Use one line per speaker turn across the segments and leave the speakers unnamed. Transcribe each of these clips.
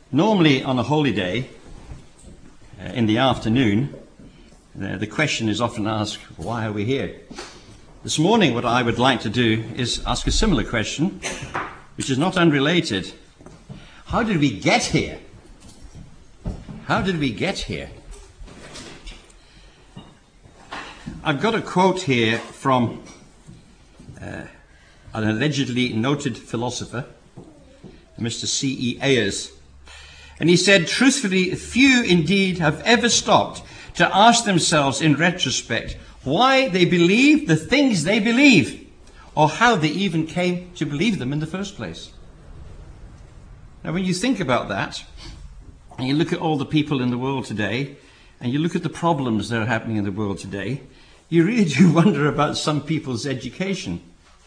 Normally on a holy day, in the afternoon, the question is often asked, why are we here? This morning what I would like to do is ask a similar question, which is not unrelated. How did we get here? How did we get here? I've got a quote here from an allegedly noted philosopher, Mr. C.E. Ayers. And he said, truthfully, few indeed have ever stopped to ask themselves in retrospect why they believe the things they believe, or how they even came to believe them in the first place. Now, when you think about that, and you look at all the people in the world today, and you look at the problems that are happening in the world today, you really do wonder about some people's education.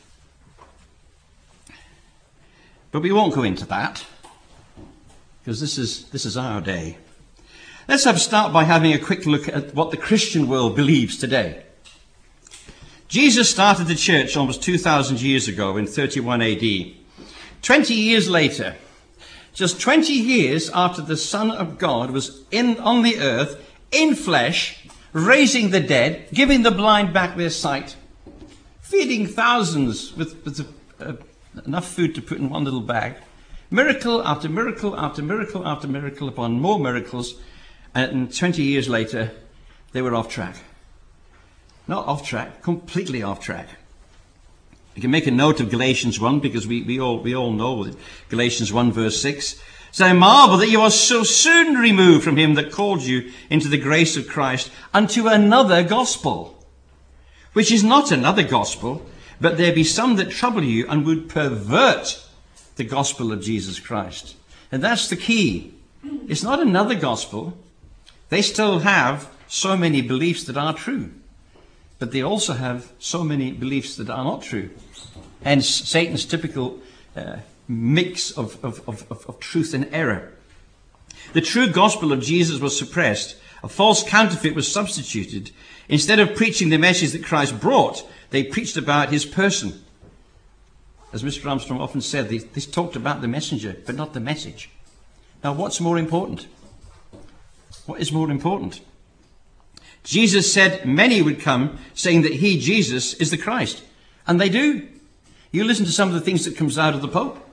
But we won't go into that, because this is our day. Let's start by having a quick look at what the Christian world believes today. Jesus started the church almost 2,000 years ago in 31 AD. 20 years later, just 20 years after the Son of God was on the earth, in flesh, raising the dead, giving the blind back their sight, feeding thousands with enough food to put in one little bag, miracle after miracle after miracle after miracle upon more miracles, and 20 years later, they were off track. Not off track, completely off track. You can make a note of Galatians 1, because we all know Galatians 1 verse 6. So I marvel that you are so soon removed from him that called you into the grace of Christ unto another gospel, which is not another gospel, but there be some that trouble you and would pervert the gospel of Jesus Christ. And that's the key. It's not another gospel. They still have so many beliefs that are true, but they also have so many beliefs that are not true. Hence Satan's typical mix of truth and error. The true gospel of Jesus was suppressed. A false counterfeit was substituted. Instead of preaching the message that Christ brought, they preached about his person. As Mr. Armstrong often said, they talked about the messenger, but not the message. Now, what's more important? What is more important? Jesus said many would come saying that he, Jesus, is the Christ. And they do. You listen to some of the things that comes out of the Pope.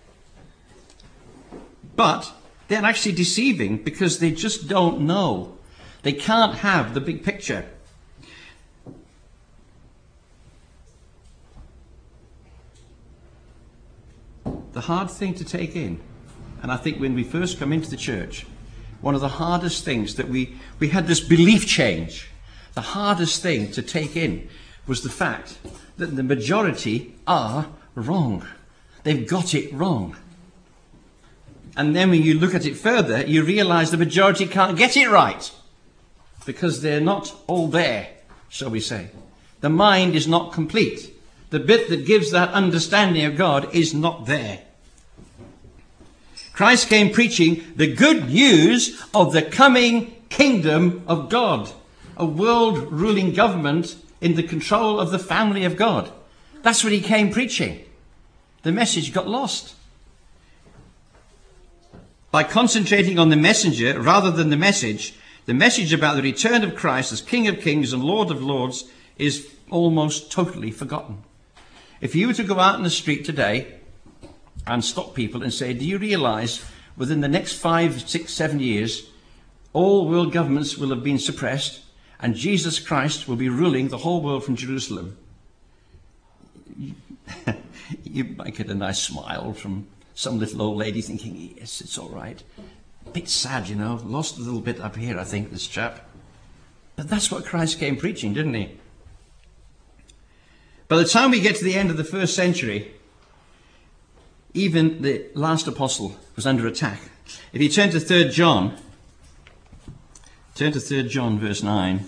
But they're actually deceiving because they just don't know. They can't have the big picture. The hard thing to take in, and I think when we first come into the church, one of the hardest things that we had this belief change. The hardest thing to take in was the fact that the majority are wrong. They've got it wrong. And then when you look at it further, you realize the majority can't get it right because they're not all there, shall we say. The mind is not complete. The bit that gives that understanding of God is not there. Christ came preaching the good news of the coming kingdom of God, a world-ruling government in the control of the family of God. That's what he came preaching. The message got lost. By concentrating on the messenger rather than the message about the return of Christ as King of Kings and Lord of Lords is almost totally forgotten. If you were to go out in the street today and stop people and say, do you realize within the next 5, 6, 7 years, all world governments will have been suppressed and Jesus Christ will be ruling the whole world from Jerusalem? You might get a nice smile from some little old lady thinking, yes, it's all right. A bit sad, lost a little bit up here, I think, this chap. But that's what Christ came preaching, didn't he? By the time we get to the end of the first century, even the last apostle was under attack. If you turn to 3 John, verse 9.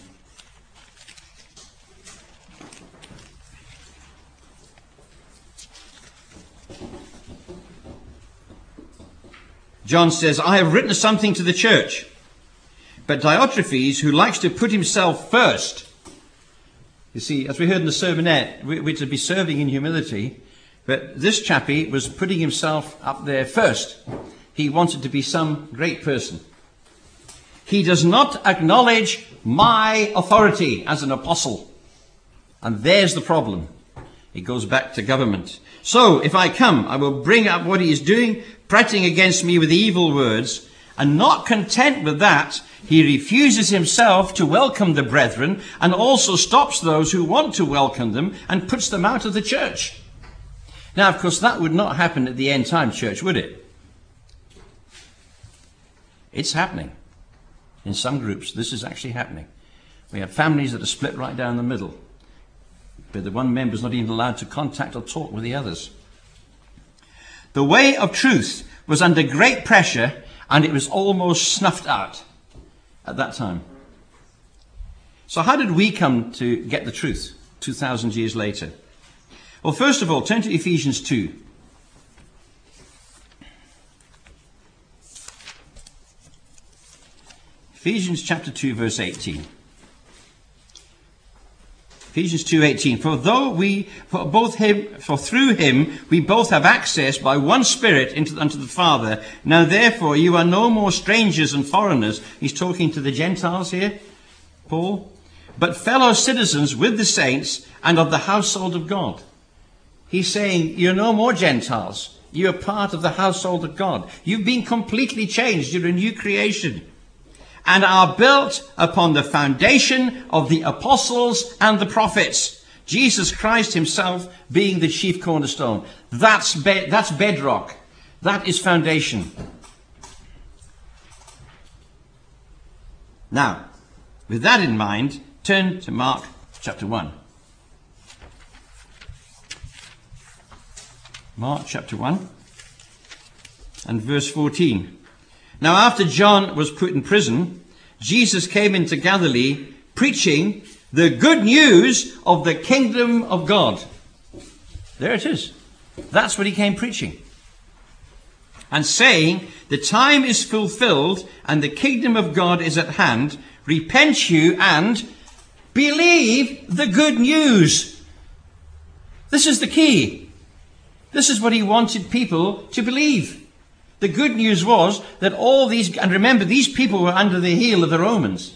John says, I have written something to the church, but Diotrephes, who likes to put himself first. You see, as we heard in the sermonette, we're to be serving in humility, but this chappie was putting himself up there first. he wanted to be some great person. He does not acknowledge my authority as an apostle. And there's the problem. It goes back to government. So, if I come, I will bring up what he is doing, prating against me with evil words. And not content with that, he refuses himself to welcome the brethren and also stops those who want to welcome them and puts them out of the church. Now, of course, that would not happen at the end time church, would it? It's happening. In some groups, this is actually happening. We have families that are split right down the middle, but the one member is not even allowed to contact or talk with the others. The way of truth was under great pressure, and it was almost snuffed out at that time. So how did we come to get the truth 2,000 years later? Well, first of all, turn to Ephesians 2. Ephesians chapter 2, verse 18. Ephesians 2:18. For through him we both have access by one Spirit unto the Father. Now therefore you are no more strangers and foreigners. He's talking to the Gentiles here, Paul. But fellow citizens with the saints and of the household of God. He's saying you're no more Gentiles. You're part of the household of God. You've been completely changed. You're a new creation. And are built upon the foundation of the apostles and the prophets. Jesus Christ himself being the chief cornerstone. That's bedrock. That is foundation. Now, with that in mind, turn to Mark chapter 1. Mark chapter 1 and verse 14. Now after John was put in prison, Jesus came into Galilee preaching the good news of the kingdom of God. There it is. That's what he came preaching. And saying, the time is fulfilled and the kingdom of God is at hand. Repent you and believe the good news. This is the key. This is what he wanted people to believe. The good news was that all these, and remember, these people were under the heel of the Romans.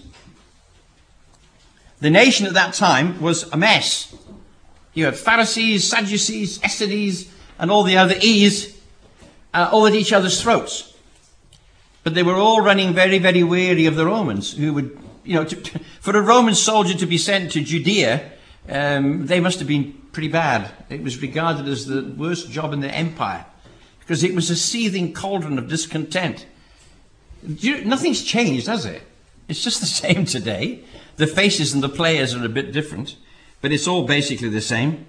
The nation at that time was a mess. You had Pharisees, Sadducees, Essenes, and all the other E's, all at each other's throats. But they were all running very, very weary of the Romans, who would, for a Roman soldier to be sent to Judea, they must have been pretty bad. It was regarded as the worst job in the empire. Because it was a seething cauldron of discontent. Nothing's changed, has it? It's just the same today. The faces and the players are a bit different, but it's all basically the same.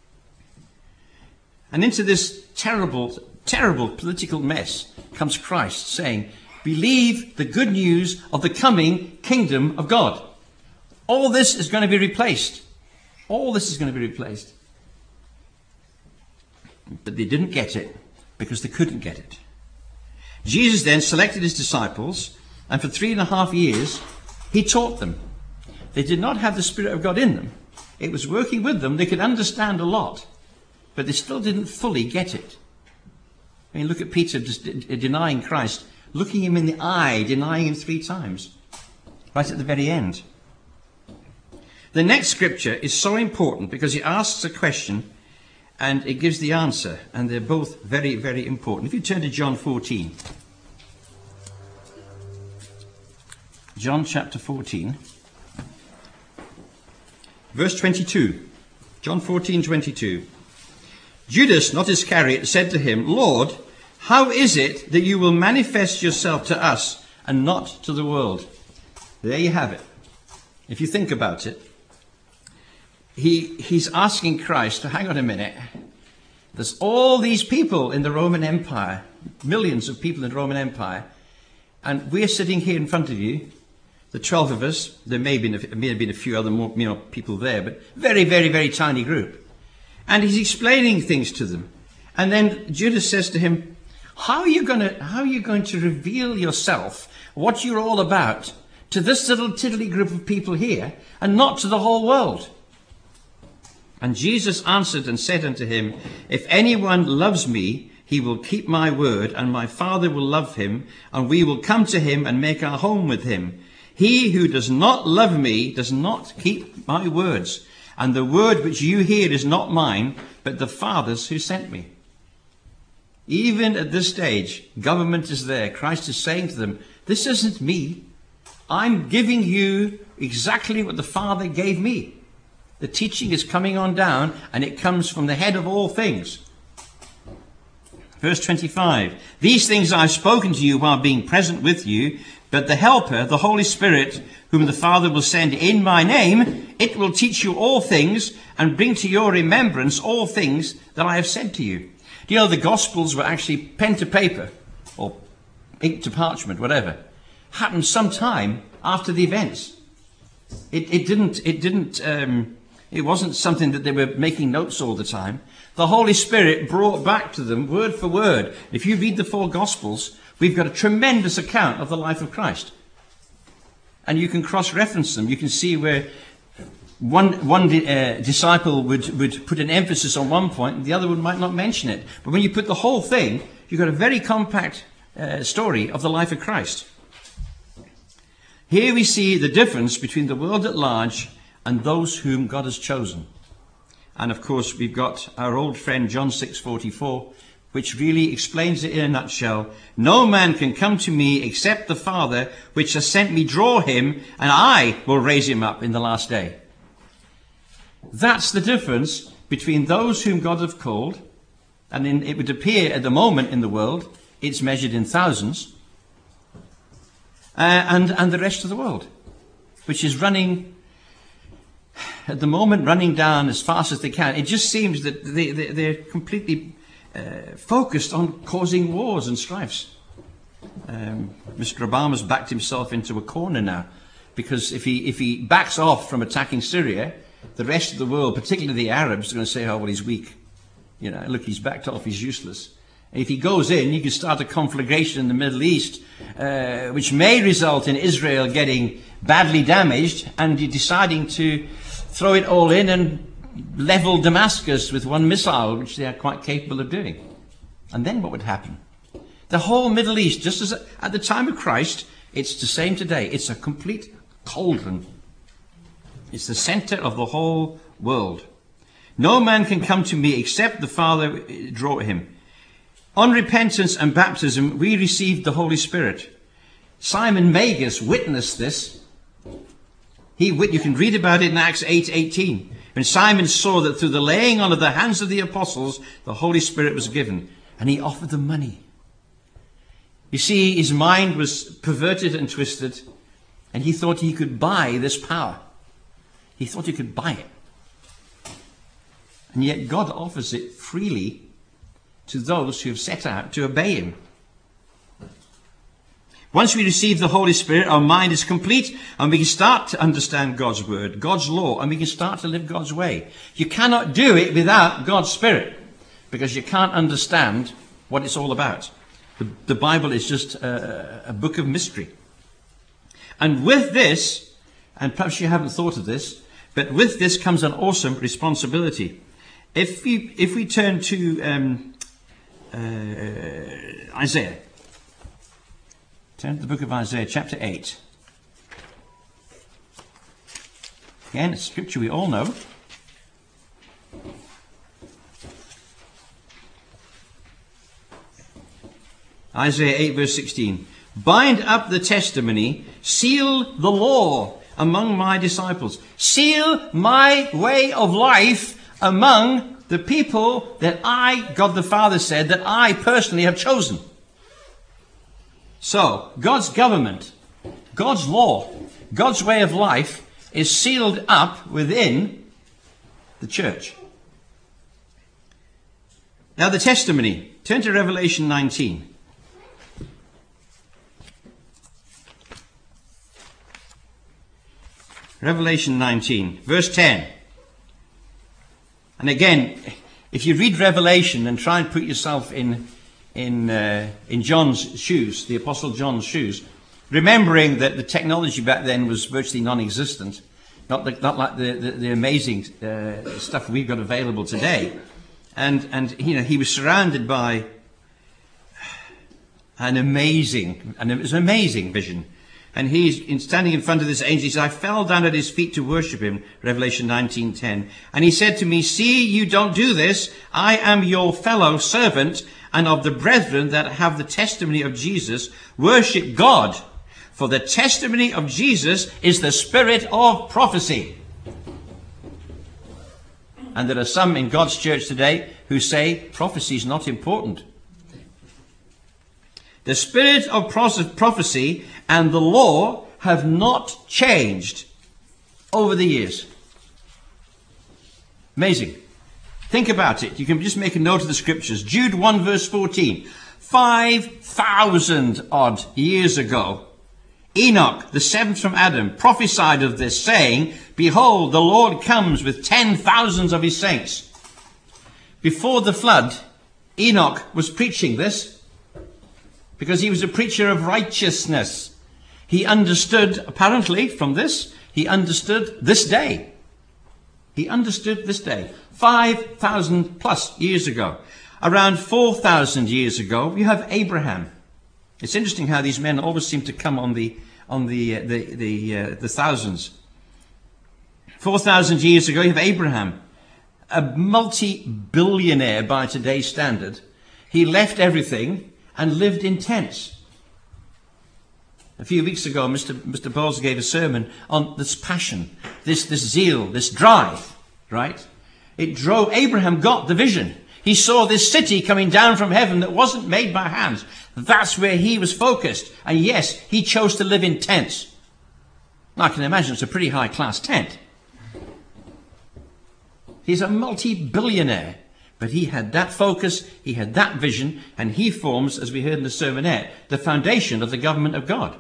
And into this terrible, terrible political mess comes Christ saying, believe the good news of the coming kingdom of God. All this is going to be replaced. All this is going to be replaced. But they didn't get it. Because they couldn't get it. Jesus then selected his disciples, and for 3.5 years, he taught them. They did not have the Spirit of God in them. It was working with them. They could understand a lot, but they still didn't fully get it. I mean, look at Peter just denying Christ, looking him in the eye, denying him 3 times, right at the very end. The next scripture is so important because it asks a question and it gives the answer, and they're both very, very important. If you turn to John 14. John chapter 14. Verse 22. John 14:22. Judas, not Iscariot, said to him, Lord, how is it that you will manifest yourself to us and not to the world? There you have it. If you think about it. He's asking Christ, hang on a minute, there's all these people in the Roman Empire, millions of people in the Roman Empire, and we're sitting here in front of you, the 12 of us. There may have been a few other more people there, but very, very, very tiny group. And he's explaining things to them. And then Judas says to him, how are you going to reveal yourself, what you're all about, to this little tiddly group of people here, and not to the whole world? And Jesus answered and said unto him, if anyone loves me, He will keep my word, and my Father will love him, and we will come to him and make our home with him. He who does not love me does not keep my words, and the word which you hear is not mine, but the Father's who sent me. Even at this stage, government is there. Christ is saying to them, this isn't me. I'm giving you exactly what the Father gave me. The teaching is coming on down, and it comes from the head of all things. Verse 25, these things I've spoken to you while being present with you, but the Helper, the Holy Spirit, whom the Father will send in my name, it will teach you all things and bring to your remembrance all things that I have said to you. Do you know the Gospels were actually pen to paper or ink to parchment, whatever, happened sometime after the events. It wasn't something that they were making notes all the time. The Holy Spirit brought back to them word for word. If you read the 4 Gospels, we've got a tremendous account of the life of Christ. And you can cross-reference them. You can see where one disciple would put an emphasis on one point and the other one might not mention it. But when you put the whole thing, you've got a very compact story of the life of Christ. Here we see the difference between the world at large and those whom God has chosen. And of course, we've got our old friend John 6:44, which really explains it in a nutshell. No man can come to me except the Father, which has sent me, draw him, and I will raise him up in the last day. That's the difference between those whom God have called, and it would appear at the moment in the world, it's measured in thousands, and the rest of the world, which is running at the moment, running down as fast as they can. It just seems that they're completely focused on causing wars and strifes. Mr. Obama's backed himself into a corner now, because if he backs off from attacking Syria, the rest of the world, particularly the Arabs, are going to say, oh, well, he's weak. You know, look, he's backed off, he's useless. And if he goes in, you can start a conflagration in the Middle East, which may result in Israel getting badly damaged and deciding to throw it all in and level Damascus with one missile, which they are quite capable of doing. And then what would happen? The whole Middle East, just as at the time of Christ, it's the same today. It's a complete cauldron. It's the center of the whole world. No man can come to me except the Father draw him. On repentance and baptism, we received the Holy Spirit. Simon Magus witnessed this. You can read about it in Acts 8:18. When Simon saw that through the laying on of the hands of the apostles, the Holy Spirit was given, and he offered them money. You see, his mind was perverted and twisted, and he thought he could buy this power. He thought he could buy it. And yet God offers it freely to those who have set out to obey him. Once we receive the Holy Spirit, our mind is complete, and we can start to understand God's word, God's law, and we can start to live God's way. You cannot do it without God's Spirit, because you can't understand what it's all about. The Bible is just a book of mystery. And with this, and perhaps you haven't thought of this, but with this comes an awesome responsibility. If we turn to Isaiah, turn to the book of Isaiah, chapter 8. Again, it's scripture we all know. Isaiah 8, verse 16. Bind up the testimony, seal the law among my disciples. Seal my way of life among the people that I, God the Father said, that I personally have chosen. So, God's government, God's law, God's way of life is sealed up within the church. Now the testimony. Turn to Revelation 19. Revelation 19, verse 10. And again, if you read Revelation and try and put yourself in John's shoes, the Apostle John's shoes, remembering that the technology back then was virtually non-existent, not like the amazing stuff we've got available today, and you know, he was surrounded by It was an amazing vision. And he's standing in front of this angel. He says, I fell down at his feet to worship him, Revelation 19:10. And he said to me, see, you don't do this. I am your fellow servant and of the brethren that have the testimony of Jesus. Worship God. For the testimony of Jesus is the spirit of prophecy. And there are some in God's church today who say prophecy is not important. The spirit of prophecy and the law have not changed over the years. Amazing. Think about it. You can just make a note of the scriptures. Jude 1 verse 14. 5,000 odd years ago, Enoch, the seventh from Adam, prophesied of this, saying, behold, the Lord comes with 10,000s of his saints. Before the flood, Enoch was preaching this because he was a preacher of righteousness. He understood, apparently, from this, he understood this day. He understood this day. 5,000 plus years ago. Around 4,000 years ago, you have Abraham. It's interesting how these men always seem to come on the thousands. 4,000 years ago, you have Abraham, a multi-billionaire by today's standard. He left everything and lived in tents. A few weeks ago, Mr. Bowles gave a sermon on this passion, this zeal, this drive, right? It drove. Abraham got the vision. He saw this city coming down from heaven that wasn't made by hands. That's where he was focused. And yes, he chose to live in tents. I can imagine it's a pretty high-class tent. He's a multi-billionaire. But he had that focus, he had that vision, and he forms, as we heard in the sermonette, the foundation of the government of God.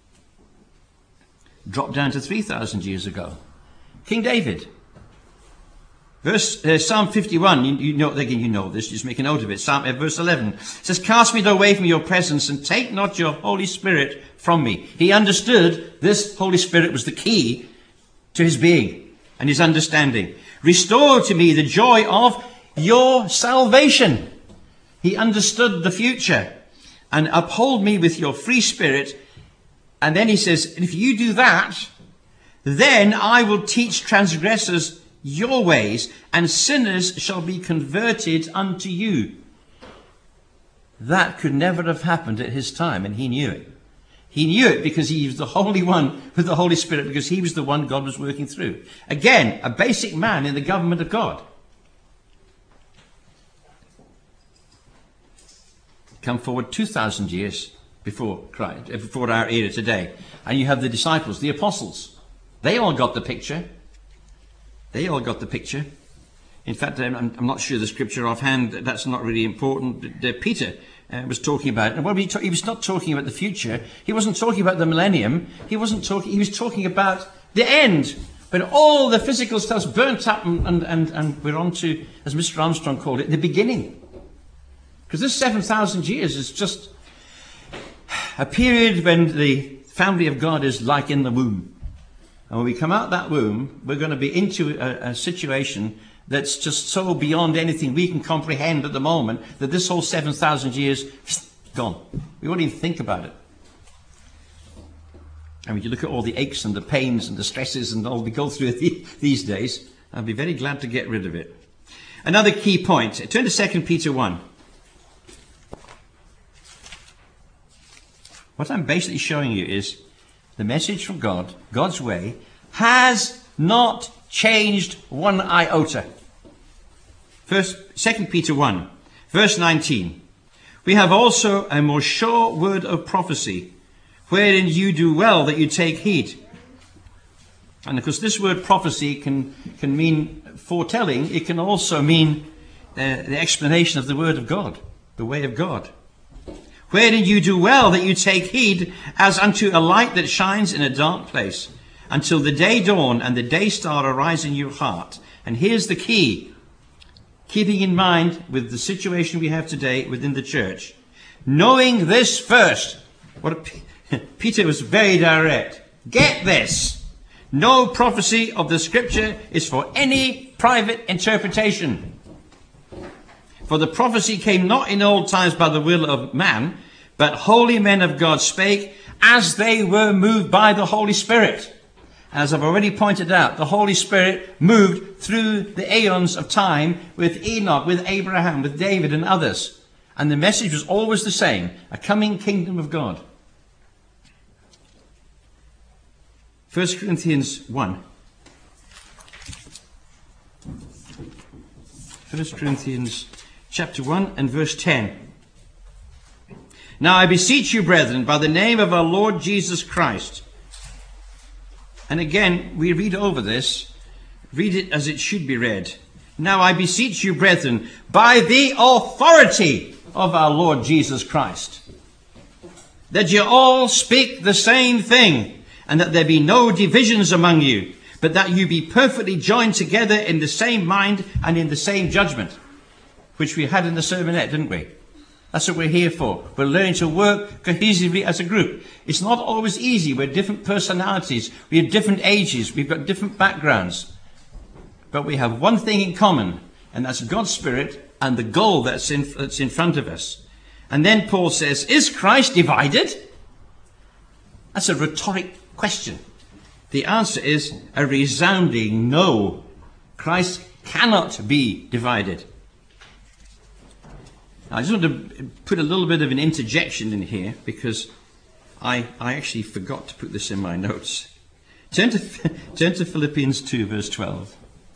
Dropped down to 3,000 years ago. King David. Psalm 51, you know this, just make a note of it. Verse 11 says, cast me not away from your presence and take not your Holy Spirit from me. He understood this Holy Spirit was the key to his being and his understanding. Restore to me the joy of your salvation. He understood the future. And uphold me with your free spirit. And then he says, if you do that, then I will teach transgressors your ways, and sinners shall be converted unto you. That could never have happened at his time, and he knew it. He knew it because he was the Holy One with the Holy Spirit, because he was the one God was working through. Again, a basic man in the government of God. Come forward 2,000 years before Christ, before our era today, and you have the disciples, the apostles. They all got the picture. They all got the picture. In fact, I'm not sure the scripture offhand. That's not really important. Peter was talking about, and he was not talking about the future. He wasn't talking about the millennium. He was talking about the end. But all the physical stuff's burnt up, and we're on to, as Mr. Armstrong called it, the beginning. Because this 7,000 years is just a period when the family of God is like in the womb. And when we come out that womb, we're going to be into a situation that's just so beyond anything we can comprehend at the moment that this whole 7,000 years, gone. We won't even think about it. And when you look at all the aches and the pains and the stresses and all we go through these days, I'd be very glad to get rid of it. Another key point. Turn to 2 Peter 1. What I'm basically showing you is the message from God, God's way, has not changed one iota. 2 Peter 1, verse 19. We have also a more sure word of prophecy, wherein you do well that you take heed. And of course, this word prophecy can mean foretelling. It can also mean the explanation of the word of God, the way of God. Wherein you do well that you take heed, as unto a light that shines in a dark place, until the day dawn and the day star arise in your heart. And here's the key, keeping in mind with the situation we have today within the church. Knowing this first. Peter was very direct. Get this. No prophecy of the scripture is for any private interpretation. For the prophecy came not in old times by the will of man, but holy men of God spake as they were moved by the Holy Spirit. As I've already pointed out, the Holy Spirit moved through the aeons of time with Enoch, with Abraham, with David and others. And the message was always the same, a coming kingdom of God. 1 Corinthians 1. 1 Corinthians chapter 1 and verse 10. Now I beseech you, brethren, by the name of our Lord Jesus Christ. And again, we read over this. Read it as it should be read. Now I beseech you, brethren, by the authority of our Lord Jesus Christ, that you all speak the same thing, and that there be no divisions among you, but that you be perfectly joined together in the same mind and in the same judgment, which we had in the sermonette, didn't we? That's what we're here for. We're learning to work cohesively as a group. It's not always easy. We're different personalities. We have different ages. We've got different backgrounds. But we have one thing in common, and that's God's Spirit and the goal that's in front of us. And then Paul says, is Christ divided? That's a rhetoric question. The answer is a resounding no. Christ cannot be divided. Now, I just want to put a little bit of an interjection in here because I actually forgot to put this in my notes. Turn to Philippians 2, verse 12.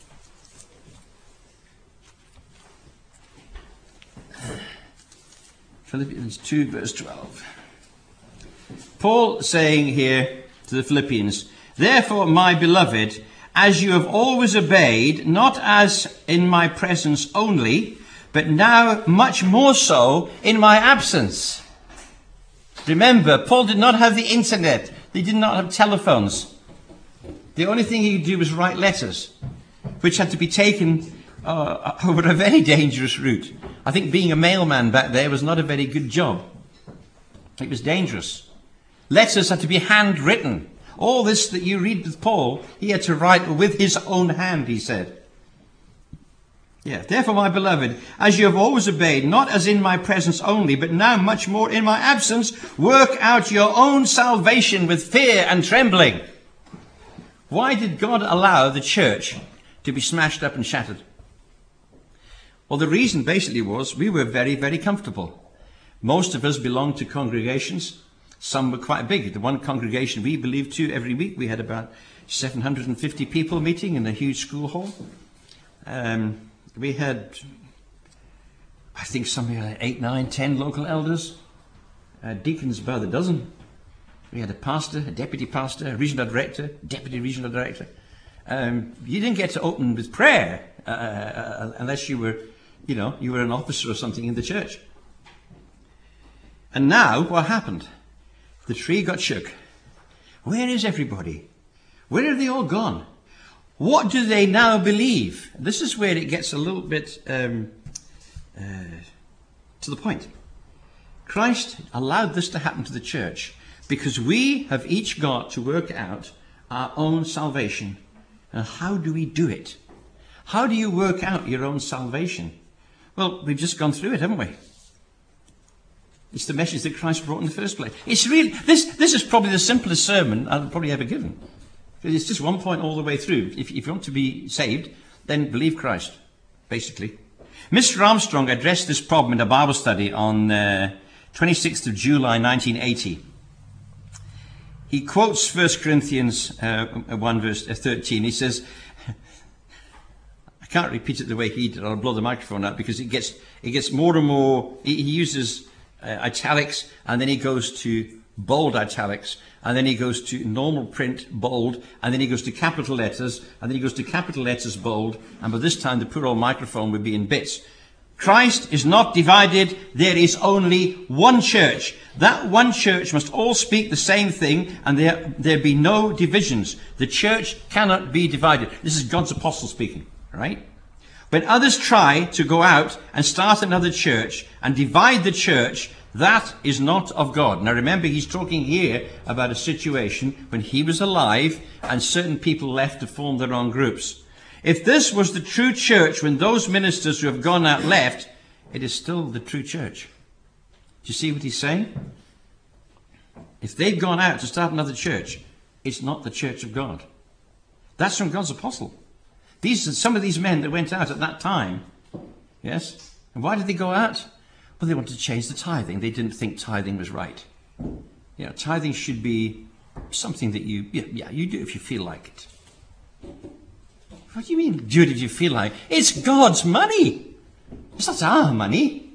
Philippians 2, verse 12. Paul saying here to the Philippians, therefore, my beloved, as you have always obeyed, not as in my presence only, but now much more so in my absence. Remember, Paul did not have the internet. He did not have telephones. The only thing he could do was write letters, which had to be taken over a very dangerous route. I think being a mailman back there was not a very good job. It was dangerous. Letters had to be handwritten. All this that you read with Paul, he had to write with his own hand, he said. Yeah, therefore, my beloved, as you have always obeyed, not as in my presence only, but now much more in my absence, work out your own salvation with fear and trembling. Why did God allow the church to be smashed up and shattered? Well, the reason basically was we were very, very comfortable. Most of us belonged to congregations. Some were quite big. The one congregation we believed to every week, we had about 750 people meeting in a huge school hall. We had, I think, something like 8, 9, 10 local elders, deacons about a dozen. We had a pastor, a deputy pastor, a regional director, deputy regional director. You didn't get to open with prayer unless you were, you were an officer or something in the church. And now, what happened? The tree got shook. Where is everybody? Where have they all gone? What do they now believe? This is where it gets a little bit to the point. Christ allowed this to happen to the church because we have each got to work out our own salvation. And how do we do it? How do you work out your own salvation? Well, we've just gone through it, haven't we? It's the message that Christ brought in the first place. It's really, this is probably the simplest sermon I've probably ever given. It's just one point all the way through. If you want to be saved, then believe Christ, basically. Mr. Armstrong addressed this problem in a Bible study on 26th of July 1980. He quotes 1 Corinthians 1 verse 13. He says, I can't repeat it the way he did. I'll blow the microphone out because it gets more and more. He uses italics, and then he goes to bold italics, and then he goes to normal print bold, and then he goes to capital letters, and then he goes to capital letters bold, and by this time the poor old microphone would be in bits. Christ is not divided. There is only one church. That one church must all speak the same thing, and there be no divisions. The church cannot be divided. This is God's apostle speaking, right? When others try to go out and start another church and divide the church, that is not of God. Now remember, he's talking here about a situation when he was alive and certain people left to form their own groups. If this was the true church when those ministers who have gone out left, it is still the true church. you see what he's saying? If they've gone out to start another church, it's not the church of God. That's from God's apostle. Some of these men that went out at that time, yes? And why did they go out? Well, they wanted to change the tithing. They didn't think tithing was right. Yeah, tithing should be something that you do if you feel like it. What do you mean, do it if you feel like it? It's God's money. It's not our money.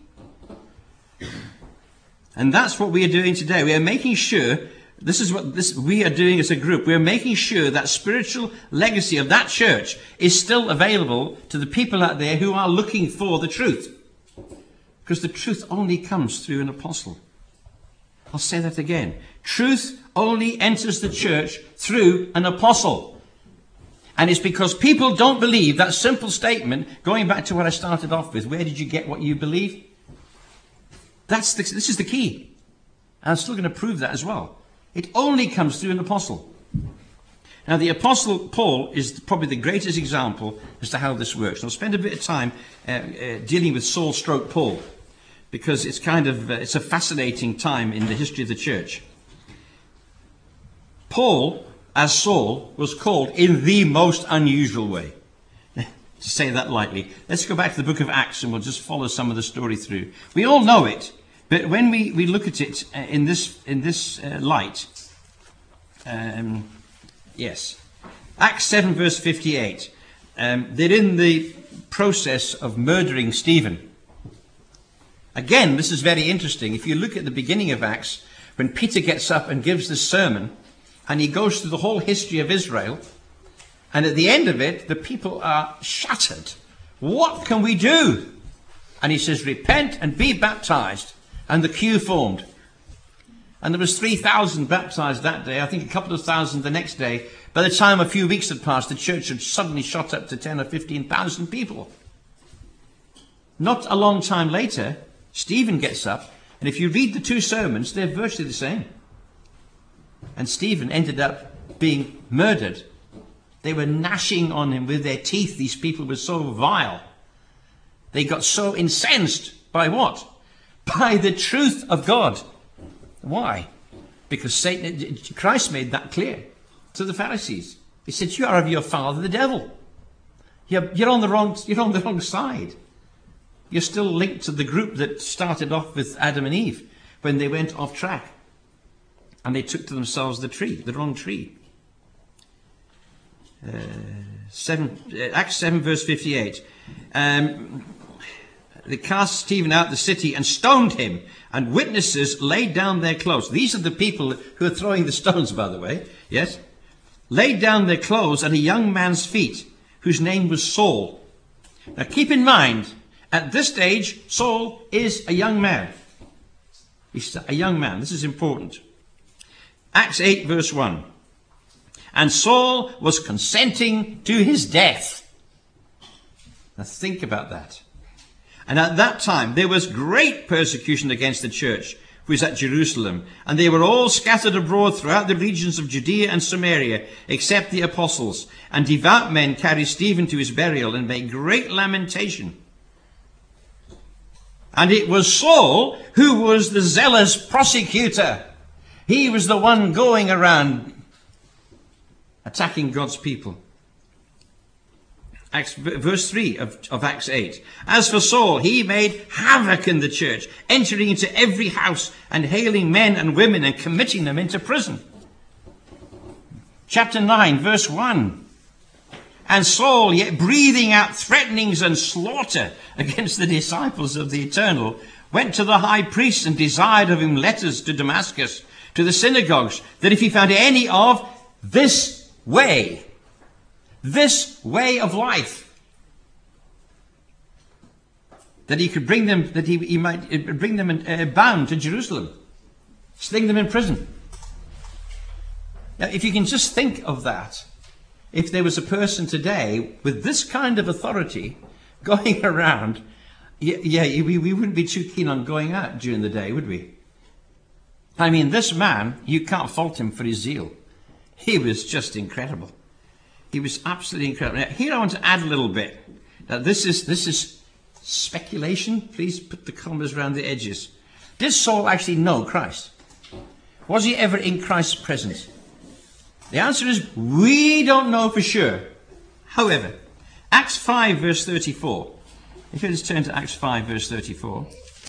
And that's what we are doing today. We are making sure, this is what we are doing as a group. We are making sure that spiritual legacy of that church is still available to the people out there who are looking for the truth. Because the truth only comes through an apostle. I'll say that again. Truth only enters the church through an apostle. And it's because people don't believe that simple statement, going back to what I started off with, where did you get what you believe? This is the key. And I'm still going to prove that as well. It only comes through an apostle. Now, the apostle Paul is probably the greatest example as to how this works. And I'll spend a bit of time dealing with Saul stroke Paul, because it's it's a fascinating time in the history of the church. Paul, as Saul, was called in the most unusual way. To say that lightly. Let's go back to the book of Acts and we'll just follow some of the story through. We all know it, but when we look at it in this light, yes. Acts 7 verse 58. They're in the process of murdering Stephen. Again, this is very interesting. If you look at the beginning of Acts, when Peter gets up and gives this sermon, and he goes through the whole history of Israel, and at the end of it, the people are shattered. What can we do? And he says, repent and be baptized. And the queue formed. And there was 3,000 baptized that day. I think a couple of thousand the next day. By the time a few weeks had passed, the church had suddenly shot up to 10 or 15,000 people. Not a long time later, Stephen gets up, and if you read the two sermons, they're virtually the same. And Stephen ended up being murdered. They were gnashing on him with their teeth. These people were so vile. They got so incensed by what? By the truth of God. Why? Because Christ made that clear to the Pharisees. He said, you are of your father, the devil. You're on the wrong side. You're still linked to the group that started off with Adam and Eve when they went off track. And they took to themselves the wrong tree. Acts 7 verse 58. They cast Stephen out of the city and stoned him, and witnesses laid down their clothes. These are the people who are throwing the stones, by the way. Yes? Laid down their clothes at a young man's feet, whose name was Saul. Now keep in mind, at this stage, Saul is a young man. He's a young man. This is important. Acts 8 verse 1. And Saul was consenting to his death. Now think about that. And at that time there was great persecution against the church who was at Jerusalem. And they were all scattered abroad throughout the regions of Judea and Samaria, except the apostles. And devout men carried Stephen to his burial and made great lamentation. And it was Saul who was the zealous prosecutor. He was the one going around attacking God's people. Verse 3 of Acts 8. As for Saul, he made havoc in the church, entering into every house and hailing men and women and committing them into prison. Chapter 9, verse 1. And Saul, yet breathing out threatenings and slaughter against the disciples of the Eternal, went to the high priest and desired of him letters to Damascus, to the synagogues, that if he found any of this way of life, that he could bring them, that he might bring them bound to Jerusalem, sling them in prison. Now, if you can just think of that, if there was a person today with this kind of authority going around, we wouldn't be too keen on going out during the day, would we? I mean, this man, you can't fault him for his zeal. He was just incredible. He was absolutely incredible. Now, here I want to add a little bit. Now, this is speculation. Please put the commas around the edges. Did Saul actually know Christ? Was he ever in Christ's presence? The answer is, we don't know for sure. However, Acts 5 verse 34. If you just turn to Acts 5 verse 34.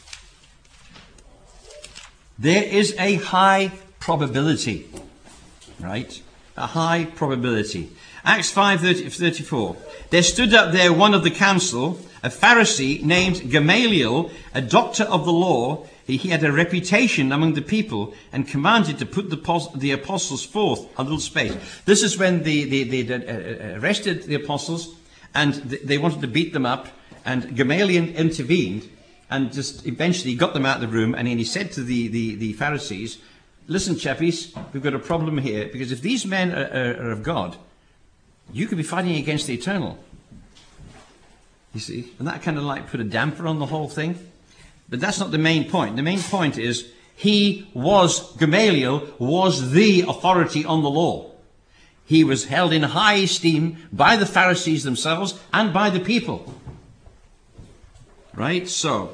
There is a high probability. Right? A high probability. Acts 5:34. There stood up there one of the council, a Pharisee named Gamaliel, a doctor of the law. He had a reputation among the people and commanded to put the apostles forth a little space. This is when they arrested the apostles and they wanted to beat them up, and Gamaliel intervened and just eventually got them out of the room, and then he said to the Pharisees, listen, chappies, we've got a problem here, because if these men are of God, you could be fighting against the eternal. You see? And that kind of like put a damper on the whole thing. But that's not the main point. The main point is, Gamaliel was the authority on the law. He was held in high esteem by the Pharisees themselves and by the people. Right? So,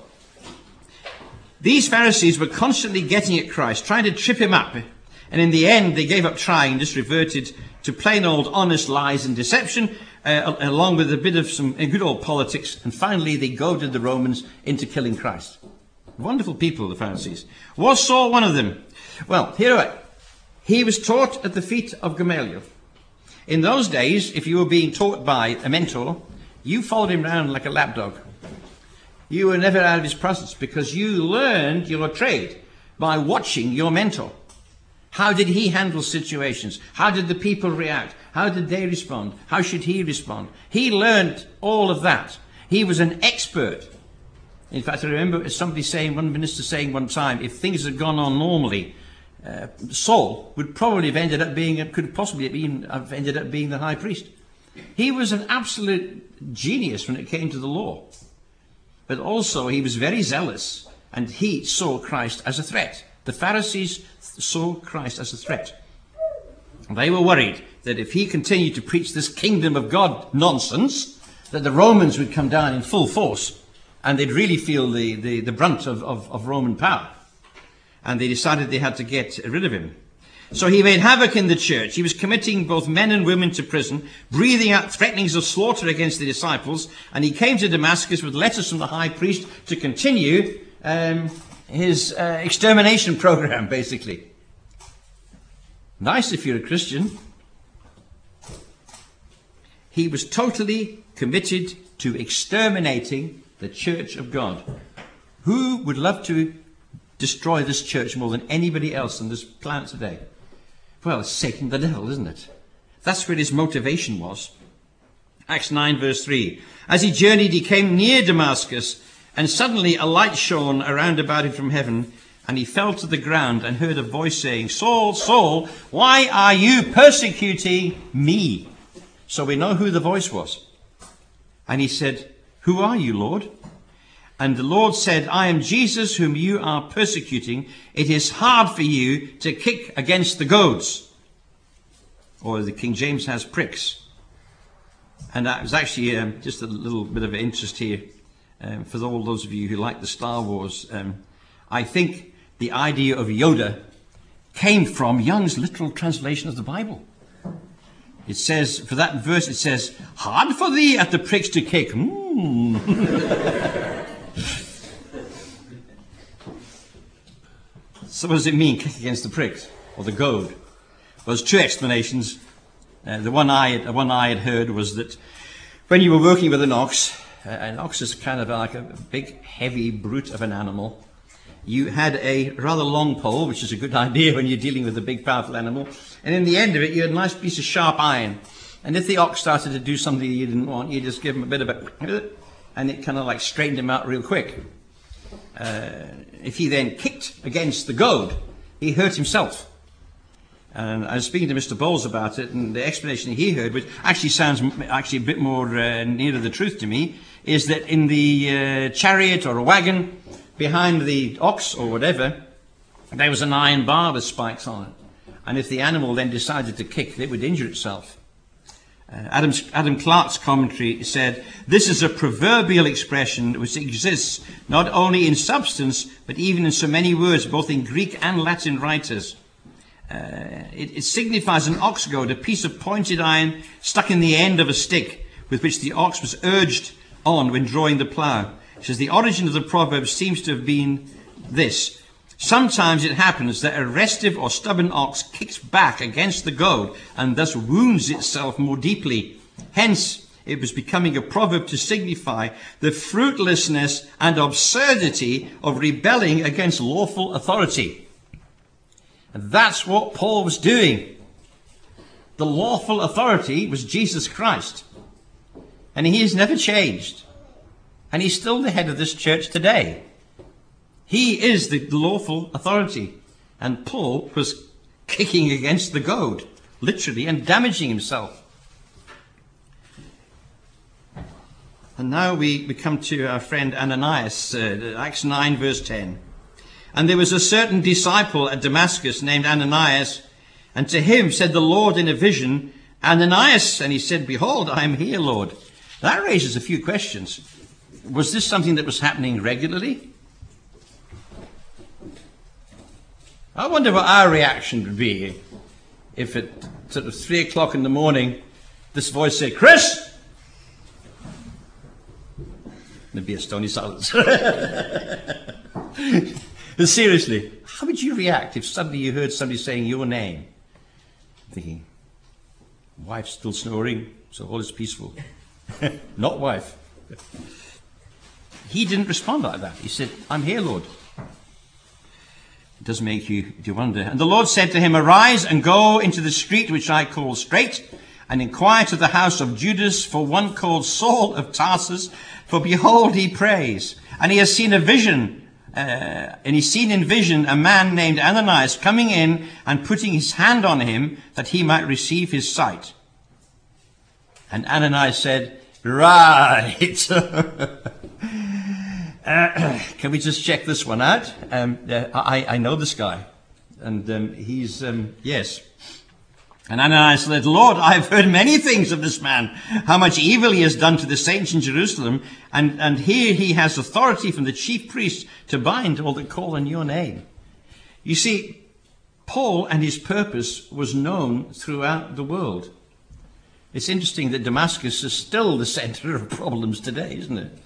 these Pharisees were constantly getting at Christ, trying to trip him up. And in the end, they gave up trying and just reverted to plain old honest lies and deception, along with a bit of some good old politics. And finally, they goaded the Romans into killing Christ. Wonderful people, the Pharisees. Was Saul one of them? Well, here we are. He was taught at the feet of Gamaliel. In those days, if you were being taught by a mentor, you followed him around like a lapdog. You were never out of his presence because you learned your trade by watching your mentor. How did he handle situations? How did the people react? How did they respond? How should he respond? He learned all of that. He was an expert. In fact, I remember somebody saying, one minister saying one time, if things had gone on normally, Saul would probably have ended up being, could possibly have ended up being the high priest. He was an absolute genius when it came to the law. But also he was very zealous, and he saw Christ as a threat. The Pharisees saw Christ as a threat. They were worried that if he continued to preach this kingdom of God nonsense, that the Romans would come down in full force, and they'd really feel the brunt of Roman power. And they decided they had to get rid of him. So he made havoc in the church. He was committing both men and women to prison, breathing out threatenings of slaughter against the disciples. And he came to Damascus with letters from the high priest to continue his extermination program, basically. Nice if you're a Christian. He was totally committed to exterminating the church of God. Who would love to destroy this church more than anybody else on this planet today? Well, it's Satan the devil, isn't it? That's where his motivation was. Acts 9 verse 3. As he journeyed, he came near Damascus, and suddenly a light shone around about him from heaven, and he fell to the ground and heard a voice saying, Saul, Saul, why are you persecuting me? So we know who the voice was. And he said, who are you, Lord? And the Lord said, I am Jesus whom you are persecuting. It is hard for you to kick against the goads. Or the King James has pricks. And that was actually just a little bit of interest here for all those of you who like the Star Wars. I think the idea of Yoda came from Young's literal translation of the Bible. It says, for that verse, it says, hard for thee at the pricks to kick. So what does it mean, kick against the pricks, or the goad? Well, there's two explanations. The one I had heard was that when you were working with an ox is kind of like a big, heavy brute of an animal. You had a rather long pole, which is a good idea when you're dealing with a big, powerful animal. And in the end of it, you had a nice piece of sharp iron. And if the ox started to do something you didn't want, you just give him a bit of a... and it kind of like straightened him out real quick. If he then kicked against the goad, he hurt himself. And I was speaking to Mr. Bowles about it, and the explanation he heard, which actually sounds actually a bit more near to the truth to me, is that in the chariot or a wagon behind the ox or whatever, there was an iron bar with spikes on it. And if the animal then decided to kick, it would injure itself. Adam Clark's commentary said, "This is a proverbial expression which exists not only in substance, but even in so many words, both in Greek and Latin writers. It signifies an ox goad, a piece of pointed iron stuck in the end of a stick with which the ox was urged on when drawing the plough." It says the origin of the proverb seems to have been this: sometimes it happens that a restive or stubborn ox kicks back against the goad and thus wounds itself more deeply. Hence, it was becoming a proverb to signify the fruitlessness and absurdity of rebelling against lawful authority. And that's what Paul was doing. The lawful authority was Jesus Christ. And he has never changed. And he's still the head of this church today. He is the lawful authority. And Paul was kicking against the goad, literally, and damaging himself. And now we come to our friend Ananias, Acts 9, verse 10. "And there was a certain disciple at Damascus named Ananias, and to him said the Lord in a vision, 'Ananias,' and he said, 'Behold, I am here, Lord.'" That raises a few questions. Was this something that was happening regularly? I wonder what our reaction would be if at sort of 3 o'clock in the morning this voice said, "Chris!" There'd be a stony silence. But seriously, how would you react if suddenly you heard somebody saying your name? Thinking, wife's still snoring, so all is peaceful. Not wife. He didn't respond like that. He said, "I'm here, Lord." It does make you wonder. "And the Lord said to him, Arise and go into the street which I call Straight, and inquire to the house of Judas for one called Saul of Tarsus, for behold, he prays. And he has seen a vision, and he's seen in vision a man named Ananias coming in and putting his hand on him that he might receive his sight." And Ananias said, "Right." Can we just check this one out? I know this guy. And he's, yes. And Ananias said, "Lord, I have heard many things of this man, how much evil he has done to the saints in Jerusalem. And here he has authority from the chief priests to bind all that call on your name." You see, Paul and his purpose was known throughout the world. It's interesting that Damascus is still the center of problems today, isn't it?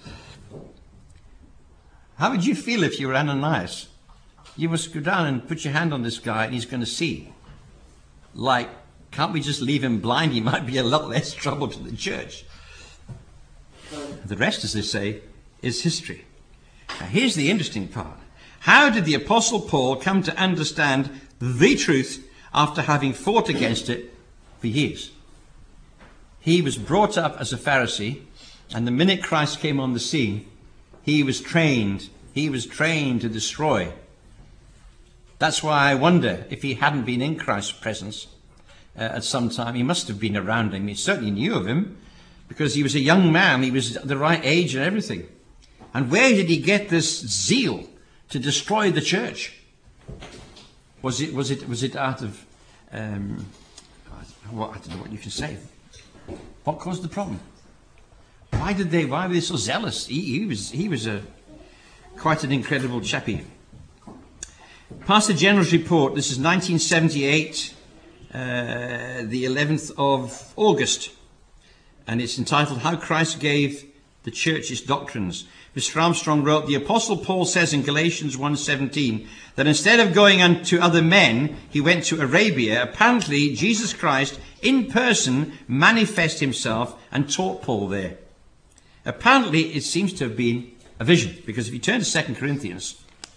How would you feel if you were Ananias? You must go down and put your hand on this guy and he's going to see. Like, can't we just leave him blind? He might be a lot less trouble to the church. The rest, as they say, is history. Now, here's the interesting part. How did the Apostle Paul come to understand the truth after having fought against it for years? He was brought up as a Pharisee, and the minute Christ came on the scene, he was trained to destroy. That's why I wonder if he hadn't been in Christ's presence at some time. He must have been around him. He certainly knew of him because he was a young man. He was the right age and everything. And where did he get this zeal to destroy the church? Was it out of I don't know what you can say. What caused the problem? Why were they so zealous? He was quite an incredible chappie. Pastor General's report, this is 1978, the 11th of August, and it's entitled How Christ Gave the Church Its Doctrines. Mr. Armstrong wrote, "The Apostle Paul says in Galatians 1:17 that instead of going unto other men, he went to Arabia. Apparently, Jesus Christ in person manifested himself and taught Paul there." Apparently, it seems to have been a vision, because if you turn to 2 Corinthians,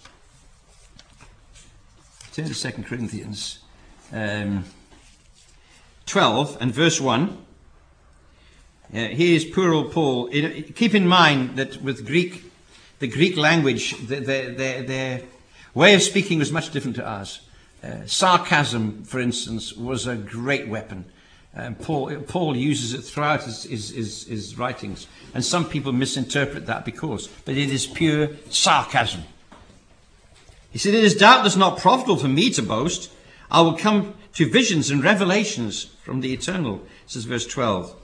12 and verse 1. Here's poor old Paul. Keep in mind that with the Greek language, their way of speaking was much different to ours. Sarcasm, for instance, was a great weapon. Paul uses it throughout his writings. And some people misinterpret that but it is pure sarcasm. He said, "It is doubtless not profitable for me to boast. I will come to visions and revelations from the eternal. This is verse 12.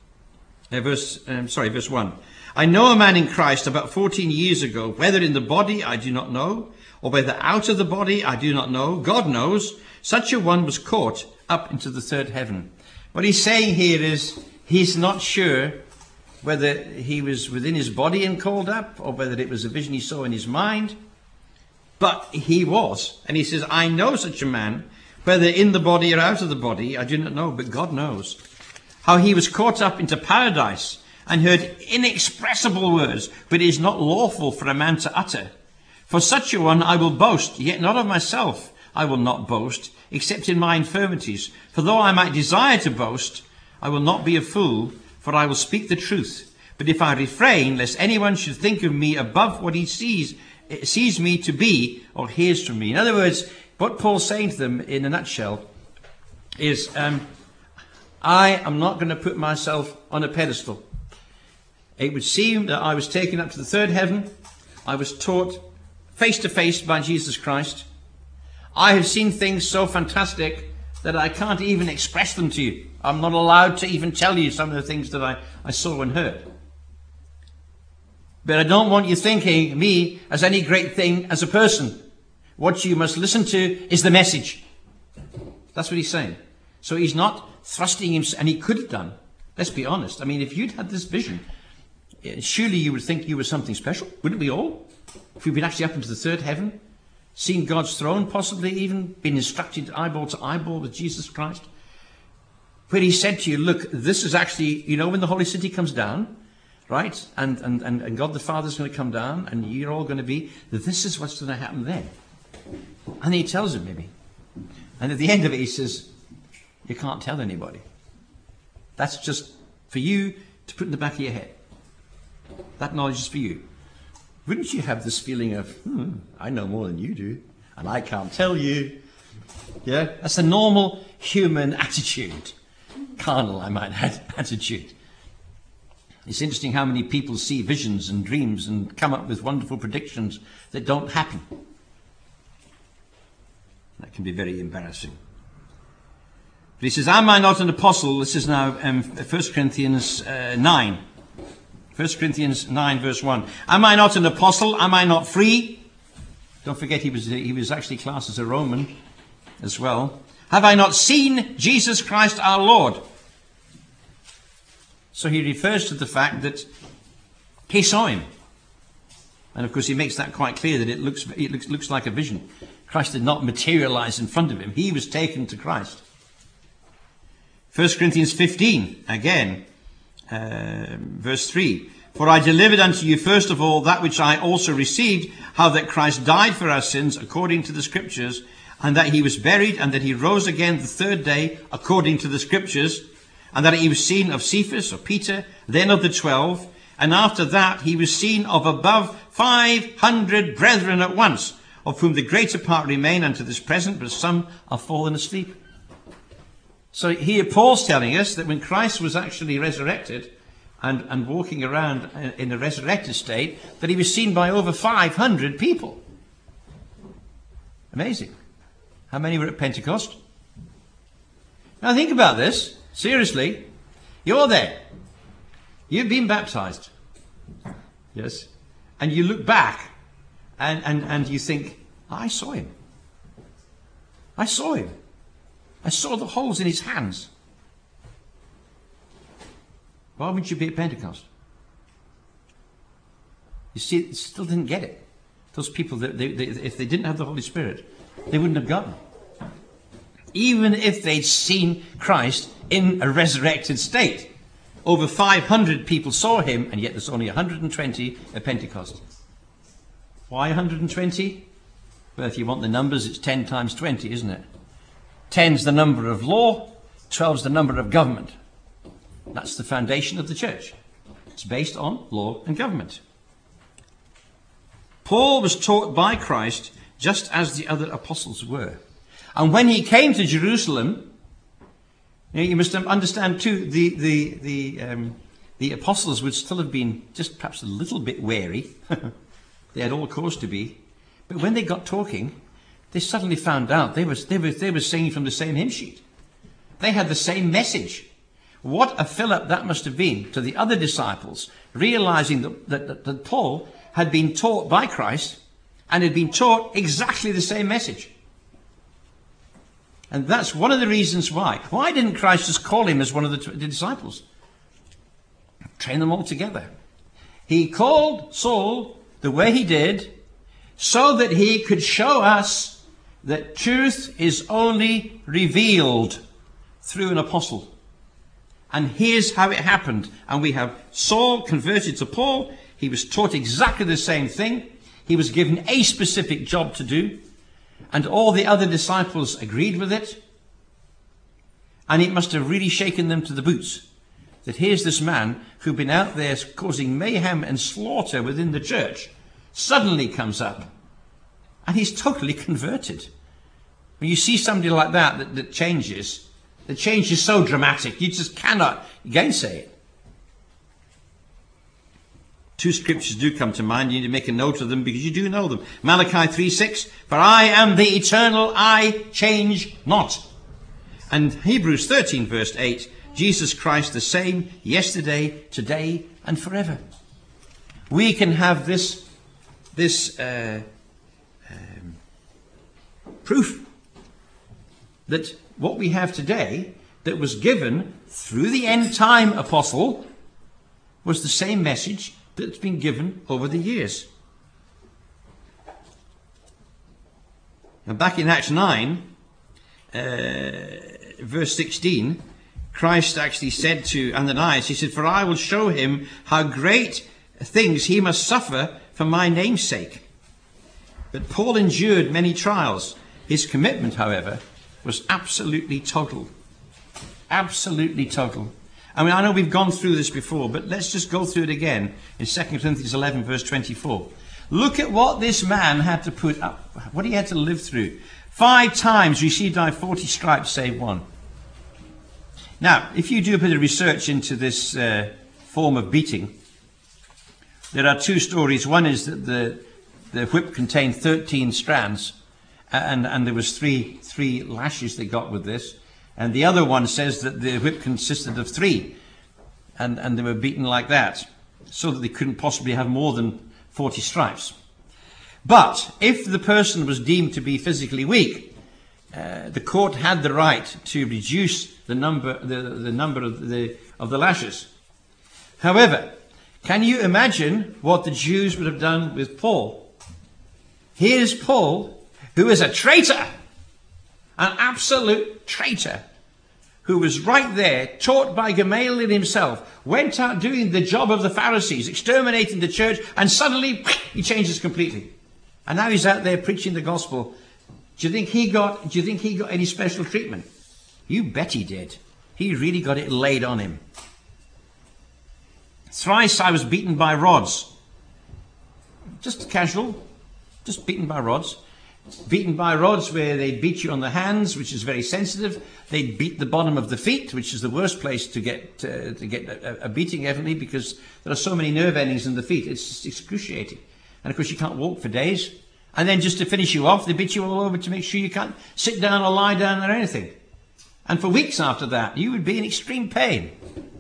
Verse 1. I know a man in Christ about 14 years ago, whether in the body I do not know, or whether out of the body I do not know. God knows. Such a one was caught up into the third heaven. What he's saying here is he's not sure whether he was within his body and called up, or whether it was a vision he saw in his mind. But he was. And he says, I know such a man, whether in the body or out of the body, I do not know, but God knows. How he was caught up into paradise and heard inexpressible words, but it is not lawful for a man to utter. For such a one I will boast, yet not of myself I will not boast, except in my infirmities. For though I might desire to boast, I will not be a fool, for I will speak the truth. But if I refrain, lest anyone should think of me above what he sees me to be or hears from me. In other words, what Paul's saying to them in a nutshell is, I am not going to put myself on a pedestal. It would seem that I was taken up to the third heaven. I was taught face to face by Jesus Christ. I have seen things so fantastic that I can't even express them to you. I'm not allowed to even tell you some of the things that I saw and heard. But I don't want you thinking me as any great thing as a person. What you must listen to is the message. That's what he's saying. So he's not thrusting himself, and he could have done. Let's be honest. I mean, if you'd had this vision, surely you would think you were something special. Wouldn't we all? If we'd been actually up into the third heaven, seen God's throne, possibly even been instructed eyeball to eyeball with Jesus Christ, where he said to you, look, this is actually, you know, when the holy city comes down, right? And God the Father is going to come down, and you're all going to be, this is what's going to happen then. And he tells him maybe. And at the end of it, he says, you can't tell anybody. That's just for you to put in the back of your head. That knowledge is for you. Wouldn't you have this feeling of, I know more than you do, and I can't tell you? Yeah, that's the normal human attitude. Carnal, I might add, attitude. It's interesting how many people see visions and dreams and come up with wonderful predictions that don't happen. That can be very embarrassing. But he says, am I not an apostle? This is now 1 Corinthians 9. 1 Corinthians 9 verse 1. Am I not an apostle? Am I not free? Don't forget he was actually classed as a Roman as well. Have I not seen Jesus Christ our Lord? So he refers to the fact that he saw him. And of course he makes that quite clear that it looks like a vision. Christ did not materialize in front of him. He was taken to Christ. 1 Corinthians 15, again, verse 3. For I delivered unto you first of all that which I also received, how that Christ died for our sins according to the Scriptures, and that he was buried, and that he rose again the third day according to the Scriptures, and that he was seen of Cephas, or Peter, then of the 12, and after that he was seen of above 500 brethren at once, of whom the greater part remain unto this present, but some are fallen asleep. So here Paul's telling us that when Christ was actually resurrected and walking around in a resurrected state, that he was seen by over 500 people. Amazing. How many were at Pentecost? Now think about this. Seriously. You're there. You've been baptized. Yes. And you look back and you think, I saw him. I saw him. I saw the holes in his hands. Why wouldn't you be at Pentecost? You see, they still didn't get it. Those people, if they didn't have the Holy Spirit, they wouldn't have gotten it. Even if they'd seen Christ in a resurrected state. Over 500 people saw him, and yet there's only 120 at Pentecost. Why 120? Well, if you want the numbers, it's 10 times 20, isn't it? 10's the number of law, 12's the number of government. That's the foundation of the church. It's based on law and government. Paul was taught by Christ just as the other apostles were. And when he came to Jerusalem, you must understand too, the apostles would still have been just perhaps a little bit wary. They had all cause to be. But when they got talking, They suddenly found out they were singing from the same hymn sheet. They had the same message. What a fill-up that must have been to the other disciples, realizing that Paul had been taught by Christ and had been taught exactly the same message. And that's one of the reasons why. Why didn't Christ just call him as one of the disciples? Train them all together. He called Saul the way he did so that he could show us that truth is only revealed through an apostle. And here's how it happened. And we have Saul converted to Paul. He was taught exactly the same thing. He was given a specific job to do. And all the other disciples agreed with it. And it must have really shaken them to the boots. That here's this man who'd been out there causing mayhem and slaughter within the church, suddenly comes up. And he's totally converted. When you see somebody like that changes, the change is so dramatic, you just cannot gainsay it. Two scriptures do come to mind. You need to make a note of them because you do know them. Malachi 3:6, for I am the eternal, I change not. And Hebrews 13 verse 8, Jesus Christ the same yesterday, today and forever. We can have this proof that what we have today that was given through the end time apostle was the same message that's been given over the years. And back in Acts 9, verse 16, Christ actually said to Ananias, he said, for I will show him how great things he must suffer for my name's sake. But Paul endured many trials. His commitment, however, was absolutely total. Absolutely total. I mean, I know we've gone through this before, but let's just go through it again in 2 Corinthians 11, verse 24. Look at what this man had to put up, what he had to live through. 5 times received I 40 stripes, save one. Now, if you do a bit of research into this form of beating, there are 2 stories. One is that the whip contained 13 strands, and there was three lashes they got with this. And the other one says that the whip consisted of 3, and they were beaten like that, so that they couldn't possibly have more than 40 stripes. But if the person was deemed to be physically weak, the court had the right to reduce the number of the lashes. However, can you imagine what the Jews would have done with Paul? Here's Paul, who is a traitor, an absolute traitor, who was right there, taught by Gamaliel himself, went out doing the job of the Pharisees, exterminating the church, and suddenly he changes completely. And now he's out there preaching the gospel. Do you think he got any special treatment? You bet he did. He really got it laid on him. Thrice I was beaten by rods. Just casual, just beaten by rods. Beaten by rods where they beat you on the hands, which is very sensitive. They beat the bottom of the feet, which is the worst place to get a beating, evidently, because there are so many nerve endings in the feet. It's just excruciating. And of course, you can't walk for days. And then just to finish you off, they beat you all over to make sure you can't sit down or lie down or anything. And for weeks after that, you would be in extreme pain.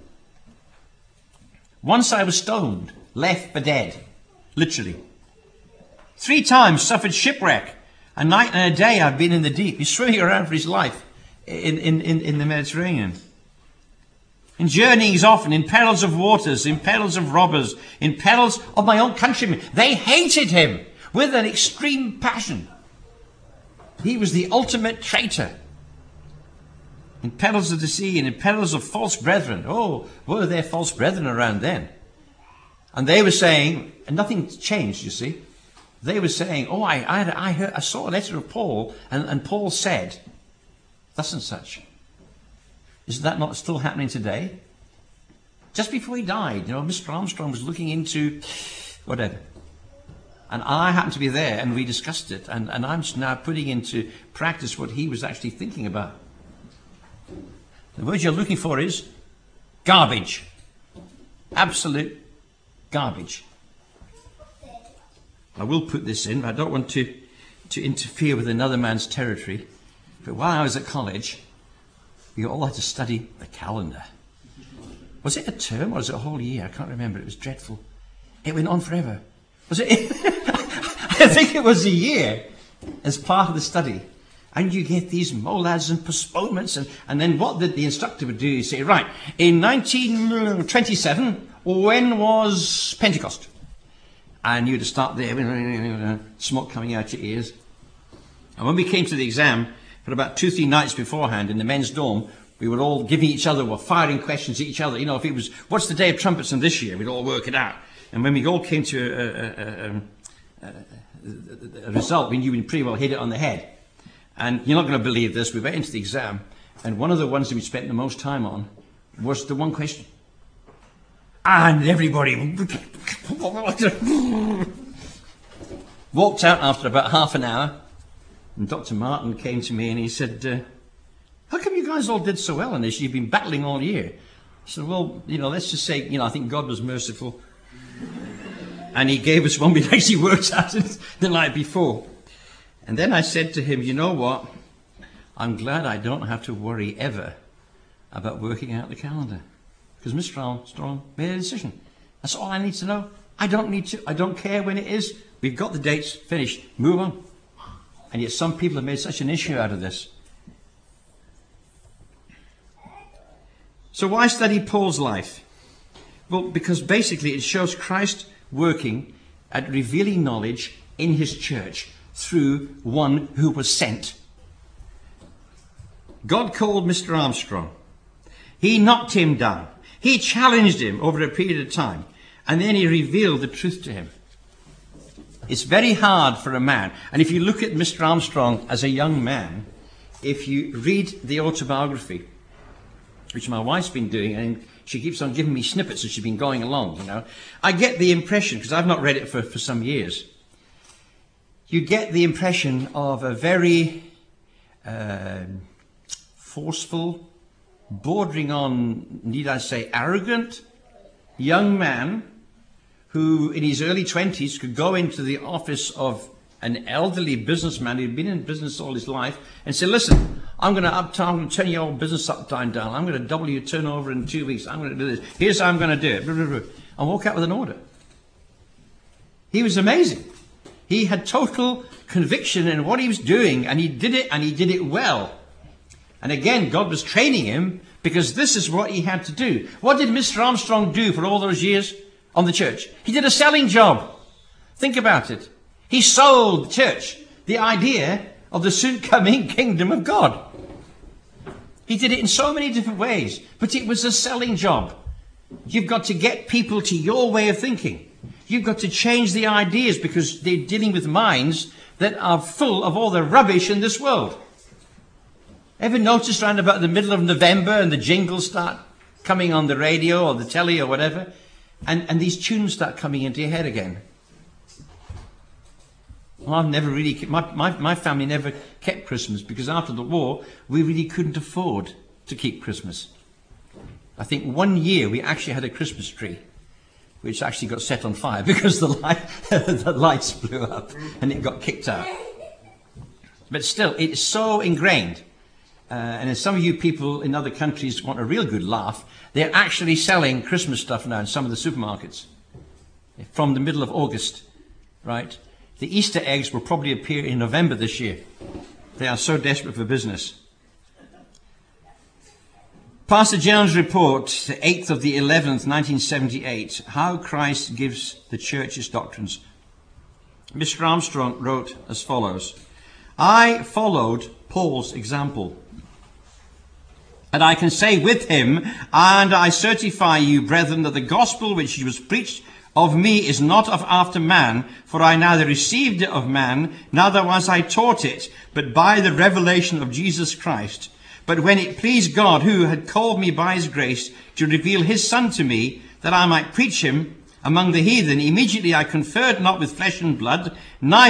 Once I was stoned, left for dead, literally. 3 times suffered shipwreck. A night and a day I've been in the deep. He's swimming around for his life in the Mediterranean. In journeyings often, in perils of waters, in perils of robbers, in perils of my own countrymen. They hated him with an extreme passion. He was the ultimate traitor. In perils of the sea and in perils of false brethren. Oh, were there false brethren around then? And they were saying, and nothing changed, you see. They were saying, oh, I saw a letter of Paul, and Paul said, thus and such. Is that not still happening today? Just before he died, Mr. Armstrong was looking into whatever. And I happened to be there, and we discussed it, and I'm now putting into practice what he was actually thinking about. The word you're looking for is garbage. Absolute garbage. I will put this in, but I don't want to to interfere with another man's territory. But while I was at college, we all had to study the calendar. Was it a term or was it a whole year? I can't remember. It was dreadful. It went on forever. Was it? I think it was a year as part of the study. And you get these mollads and postponements. And then what the instructor would do is say, right, in 1927, when was Pentecost? And you'd start there, smoke coming out your ears. And when we came to the exam, for about 2-3 nights beforehand in the men's dorm, we were all giving each other, were firing questions at each other. You know, if it was, what's the day of trumpets in this year? We'd all work it out. And when we all came to a result, we knew we'd pretty well hit it on the head. And you're not going to believe this. We went into the exam, and one of the ones that we spent the most time on was the one question. And everybody walked out after about half an hour. And Dr. Martin came to me and he said, how come you guys all did so well in this? You've been battling all year. I said, well, let's just say, I think God was merciful. And he gave us one we actually worked at it the night before. And then I said to him, you know what? I'm glad I don't have to worry ever about working out the calendar. Because Mr. Armstrong made a decision. That's all I need to know. I don't need to. I don't care when it is. We've got the dates. Finished. Move on. And yet some people have made such an issue out of this. So why study Paul's life? Well, because basically it shows Christ working at revealing knowledge in his church through one who was sent. God called Mr. Armstrong. He knocked him down. He challenged him over a period of time. And then he revealed the truth to him. It's very hard for a man. And if you look at Mr. Armstrong as a young man, if you read the autobiography, which my wife's been doing, and she keeps on giving me snippets as she's been going along, I get the impression, because I've not read it for some years, you get the impression of a very forceful, bordering on, need I say, arrogant young man who in his early 20s could go into the office of an elderly businessman who'd been in business all his life and say, listen, I'm going to turn your old business upside down. I'm going to double your turnover in 2 weeks. I'm going to do this. Here's how I'm going to do it. And walk out with an order. He was amazing. He had total conviction in what he was doing, and he did it well. And again, God was training him because this is what he had to do. What did Mr. Armstrong do for all those years on the church? He did a selling job. Think about it. He sold the church the idea of the soon coming kingdom of God. He did it in so many different ways, but it was a selling job. You've got to get people to your way of thinking. You've got to change the ideas because they're dealing with minds that are full of all the rubbish in this world. Ever noticed around about the middle of November and the jingles start coming on the radio or the telly or whatever, and these tunes start coming into your head again? Well, I've never really, my family never kept Christmas because after the war, we really couldn't afford to keep Christmas. I think 1 year we actually had a Christmas tree, which actually got set on fire because the lights blew up and it got kicked out. But still, it's so ingrained. And if some of you people in other countries want a real good laugh, they're actually selling Christmas stuff now in some of the supermarkets. From the middle of August, right? The Easter eggs will probably appear in November this year. They are so desperate for business. Pastor Jones' report, the 8th of the 11th, 1978, How Christ Gives the Church Its Doctrines. Mr. Armstrong wrote as follows: I followed Paul's example. And I can say with him, and I certify you, brethren, that the gospel which was preached of me is not of after man, for I neither received it of man, neither was I taught it, but by the revelation of Jesus Christ. But when it pleased God, who had called me by his grace, to reveal his Son to me, that I might preach him among the heathen, immediately I conferred not with flesh and blood, neither ...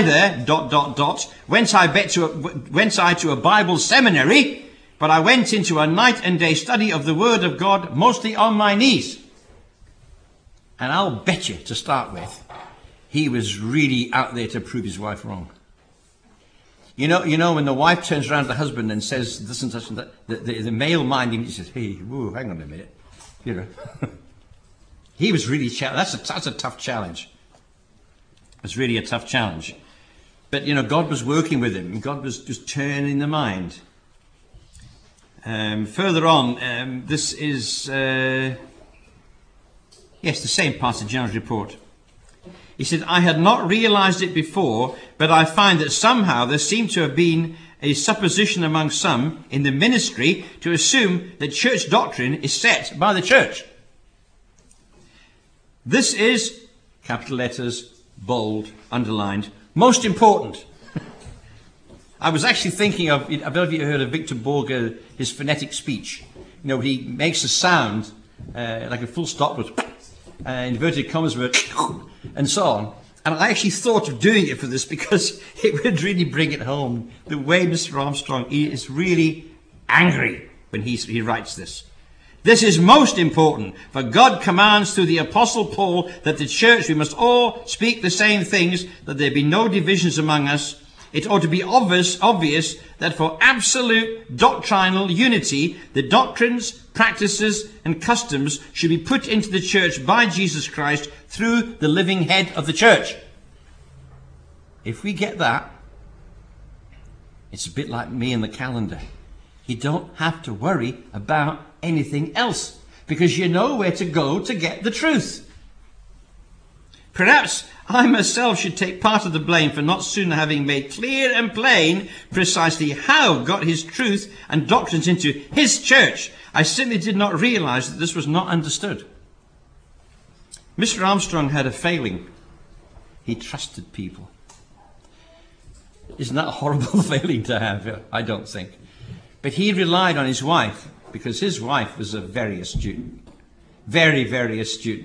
went I to a Bible seminary, but I went into a night and day study of the Word of God, mostly on my knees. And I'll bet you, to start with, he was really out there to prove his wife wrong. You know, when the wife turns around to the husband and says this and such and that, the male mind immediately says, hey, whoa, hang on a minute. You know. He was really, that's a tough challenge. It's really a tough challenge. But, you know, God was working with him. God was just turning the mind. Further on, this is, the same Pastor General's report. He said, I had not realized it before, but I find that somehow there seemed to have been a supposition among some in the ministry to assume that church doctrine is set by the church. This is, capital letters, bold, underlined, most important. I was actually thinking of, I don't know if you heard of Victor Borge, his phonetic speech. You know, he makes a sound like a full stop with inverted commas with and so on. And I actually thought of doing it for this because it would really bring it home. The way Mr. Armstrong is really angry when he writes this. This is most important, for God commands through the Apostle Paul that the church, we must all speak the same things, that there be no divisions among us. It ought to be obvious that for absolute doctrinal unity, the doctrines, practices, and customs should be put into the church by Jesus Christ through the living head of the church. If we get that, it's a bit like me and the calendar. You don't have to worry about anything else because you know where to go to get the truth. Perhaps I myself should take part of the blame for not sooner having made clear and plain precisely how God his truth and doctrines into his church. I simply did not realize that this was not understood. Mr. Armstrong had a failing. He trusted people. Isn't that a horrible failing to have? I don't think. But he relied on his wife because his wife was a very astute, very, very astute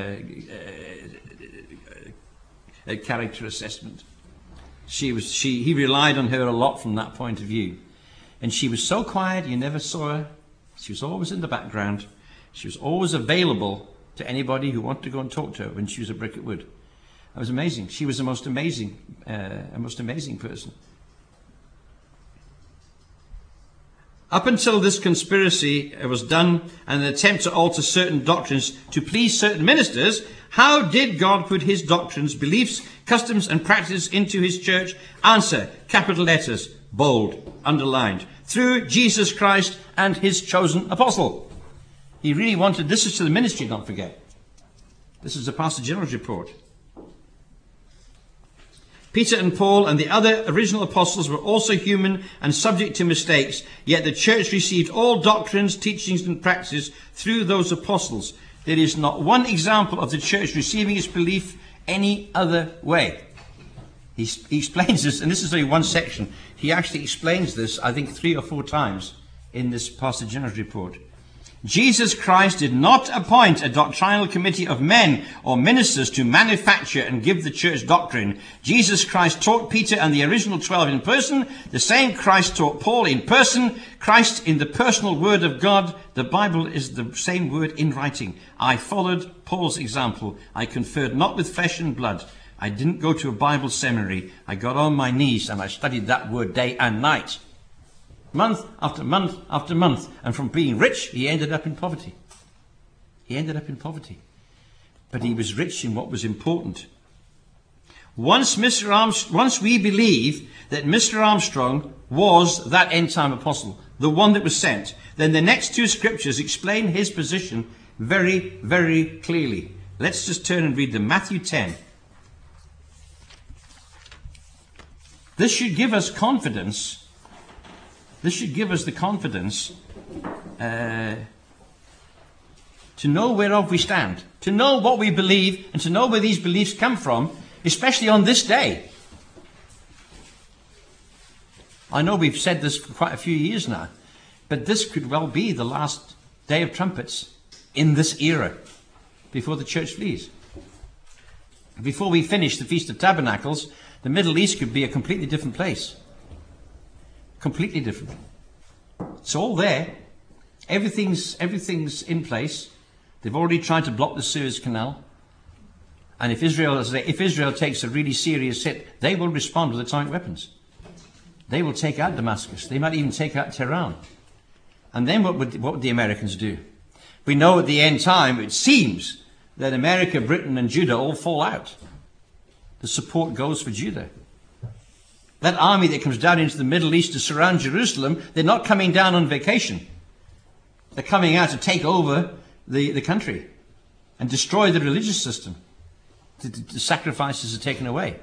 character assessment. He relied on her a lot from that point of view. And she was so quiet, you never saw her. She was always in the background. She was always available to anybody who wanted to go and talk to her when she was a brick at wood. That was amazing. She was a most amazing person. Up until this conspiracy was done and an attempt to alter certain doctrines to please certain ministers, how did God put his doctrines, beliefs, customs and practices into his church? Answer, capital letters, bold, underlined, through Jesus Christ and his chosen apostle. He really wanted, this is to the ministry, don't forget. This is the Pastor General's report. Peter and Paul and the other original apostles were also human and subject to mistakes, yet the church received all doctrines, teachings and practices through those apostles. There is not one example of the church receiving its belief any other way. He explains this, and this is only one section. He actually explains this, I think, 3 or 4 times in this Pastor General's report. Jesus Christ did not appoint a doctrinal committee of men or ministers to manufacture and give the church doctrine. Jesus Christ taught Peter and the original 12 in person. The same Christ taught Paul in person. Christ in the personal word of God. The Bible is the same word in writing. I followed Paul's example. I conferred not with flesh and blood. I didn't go to a Bible seminary. I got on my knees and I studied that word day and night. Month after month after month. And from being rich, he ended up in poverty. But he was rich in what was important. Once we believe that Mr. Armstrong was that end-time apostle, the one that was sent, then the next 2 scriptures explain his position very, very clearly. Let's just turn and read them. Matthew 10. This should give us confidence. This should give us the confidence to know whereof we stand, to know what we believe, and to know where these beliefs come from, especially on this day. I know we've said this for quite a few years now, but this could well be the last day of trumpets in this era, before the church flees. Before we finish the Feast of Tabernacles, the Middle East could be a completely different place. Completely different. It's all there. Everything's in place. They've already tried to block the Suez Canal. And if Israel takes a really serious hit, they will respond with atomic weapons. They will take out Damascus. They might even take out Tehran. And then what would the Americans do? We know at the end time, it seems that America, Britain and Judah all fall out. The support goes for Judah. That army that comes down into the Middle East to surround Jerusalem, they're not coming down on vacation. They're coming out to take over the country and destroy the religious system. The sacrifices are taken away.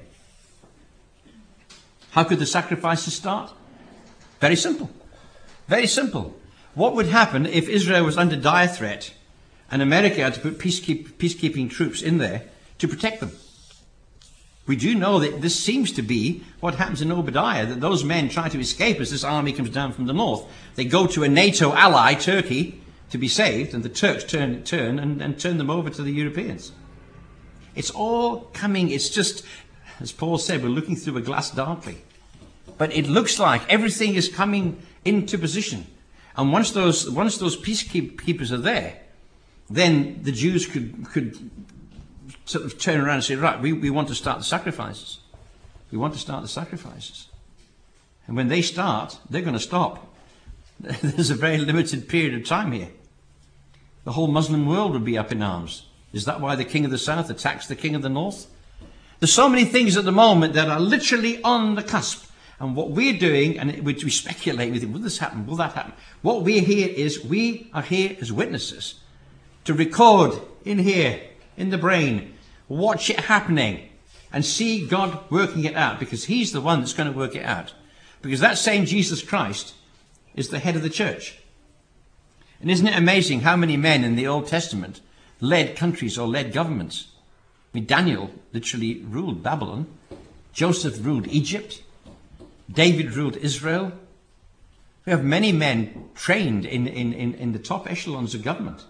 How could the sacrifices start? Very simple. Very simple. What would happen if Israel was under dire threat and America had to put peacekeeping troops in there to protect them? We do know that this seems to be what happens in Obadiah, that those men try to escape as this army comes down from the north. They go to a NATO ally, Turkey, to be saved, and the Turks turn and turn them over to the Europeans. It's all coming. It's just, as Paul said, we're looking through a glass darkly. But it looks like everything is coming into position. And once those peacekeepers are there, then the Jews could sort of turn around and say, right, we want to start the sacrifices. We want to start the sacrifices. And when they start, they're going to stop. There's a very limited period of time here. The whole Muslim world would be up in arms. Is that why the king of the south attacks the king of the north? There's so many things at the moment that are literally on the cusp. And what we're doing, and we speculate, we think, will this happen? Will that happen? What we are here as witnesses to record in here, in the brain, watch it happening and see God working it out, because he's the one that's going to work it out. Because that same Jesus Christ is the head of the church. And isn't it amazing how many men in the Old Testament led countries or led governments? I mean, Daniel literally ruled Babylon. Joseph ruled Egypt. David ruled Israel. We have many men trained in the top echelons of government.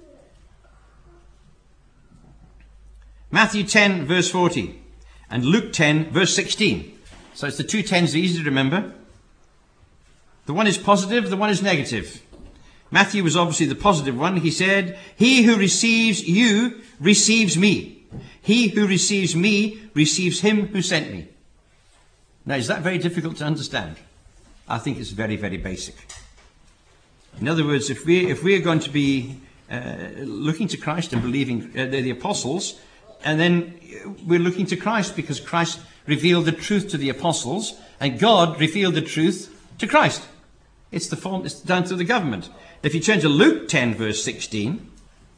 Matthew 10 verse 40 and Luke 10 verse 16. So it's the two tens, easy to remember. The one is positive, the one is negative. Matthew was obviously the positive one. He said, "He who receives you receives me. He who receives me receives him who sent me." Now, is that very difficult to understand? I think it's very, very basic. In other words, if we're going to be looking to Christ and believing the apostles, and then we're looking to Christ because Christ revealed the truth to the apostles, and God revealed the truth to Christ. It's the form. It's down to the government. If you turn to Luke 10 verse 16,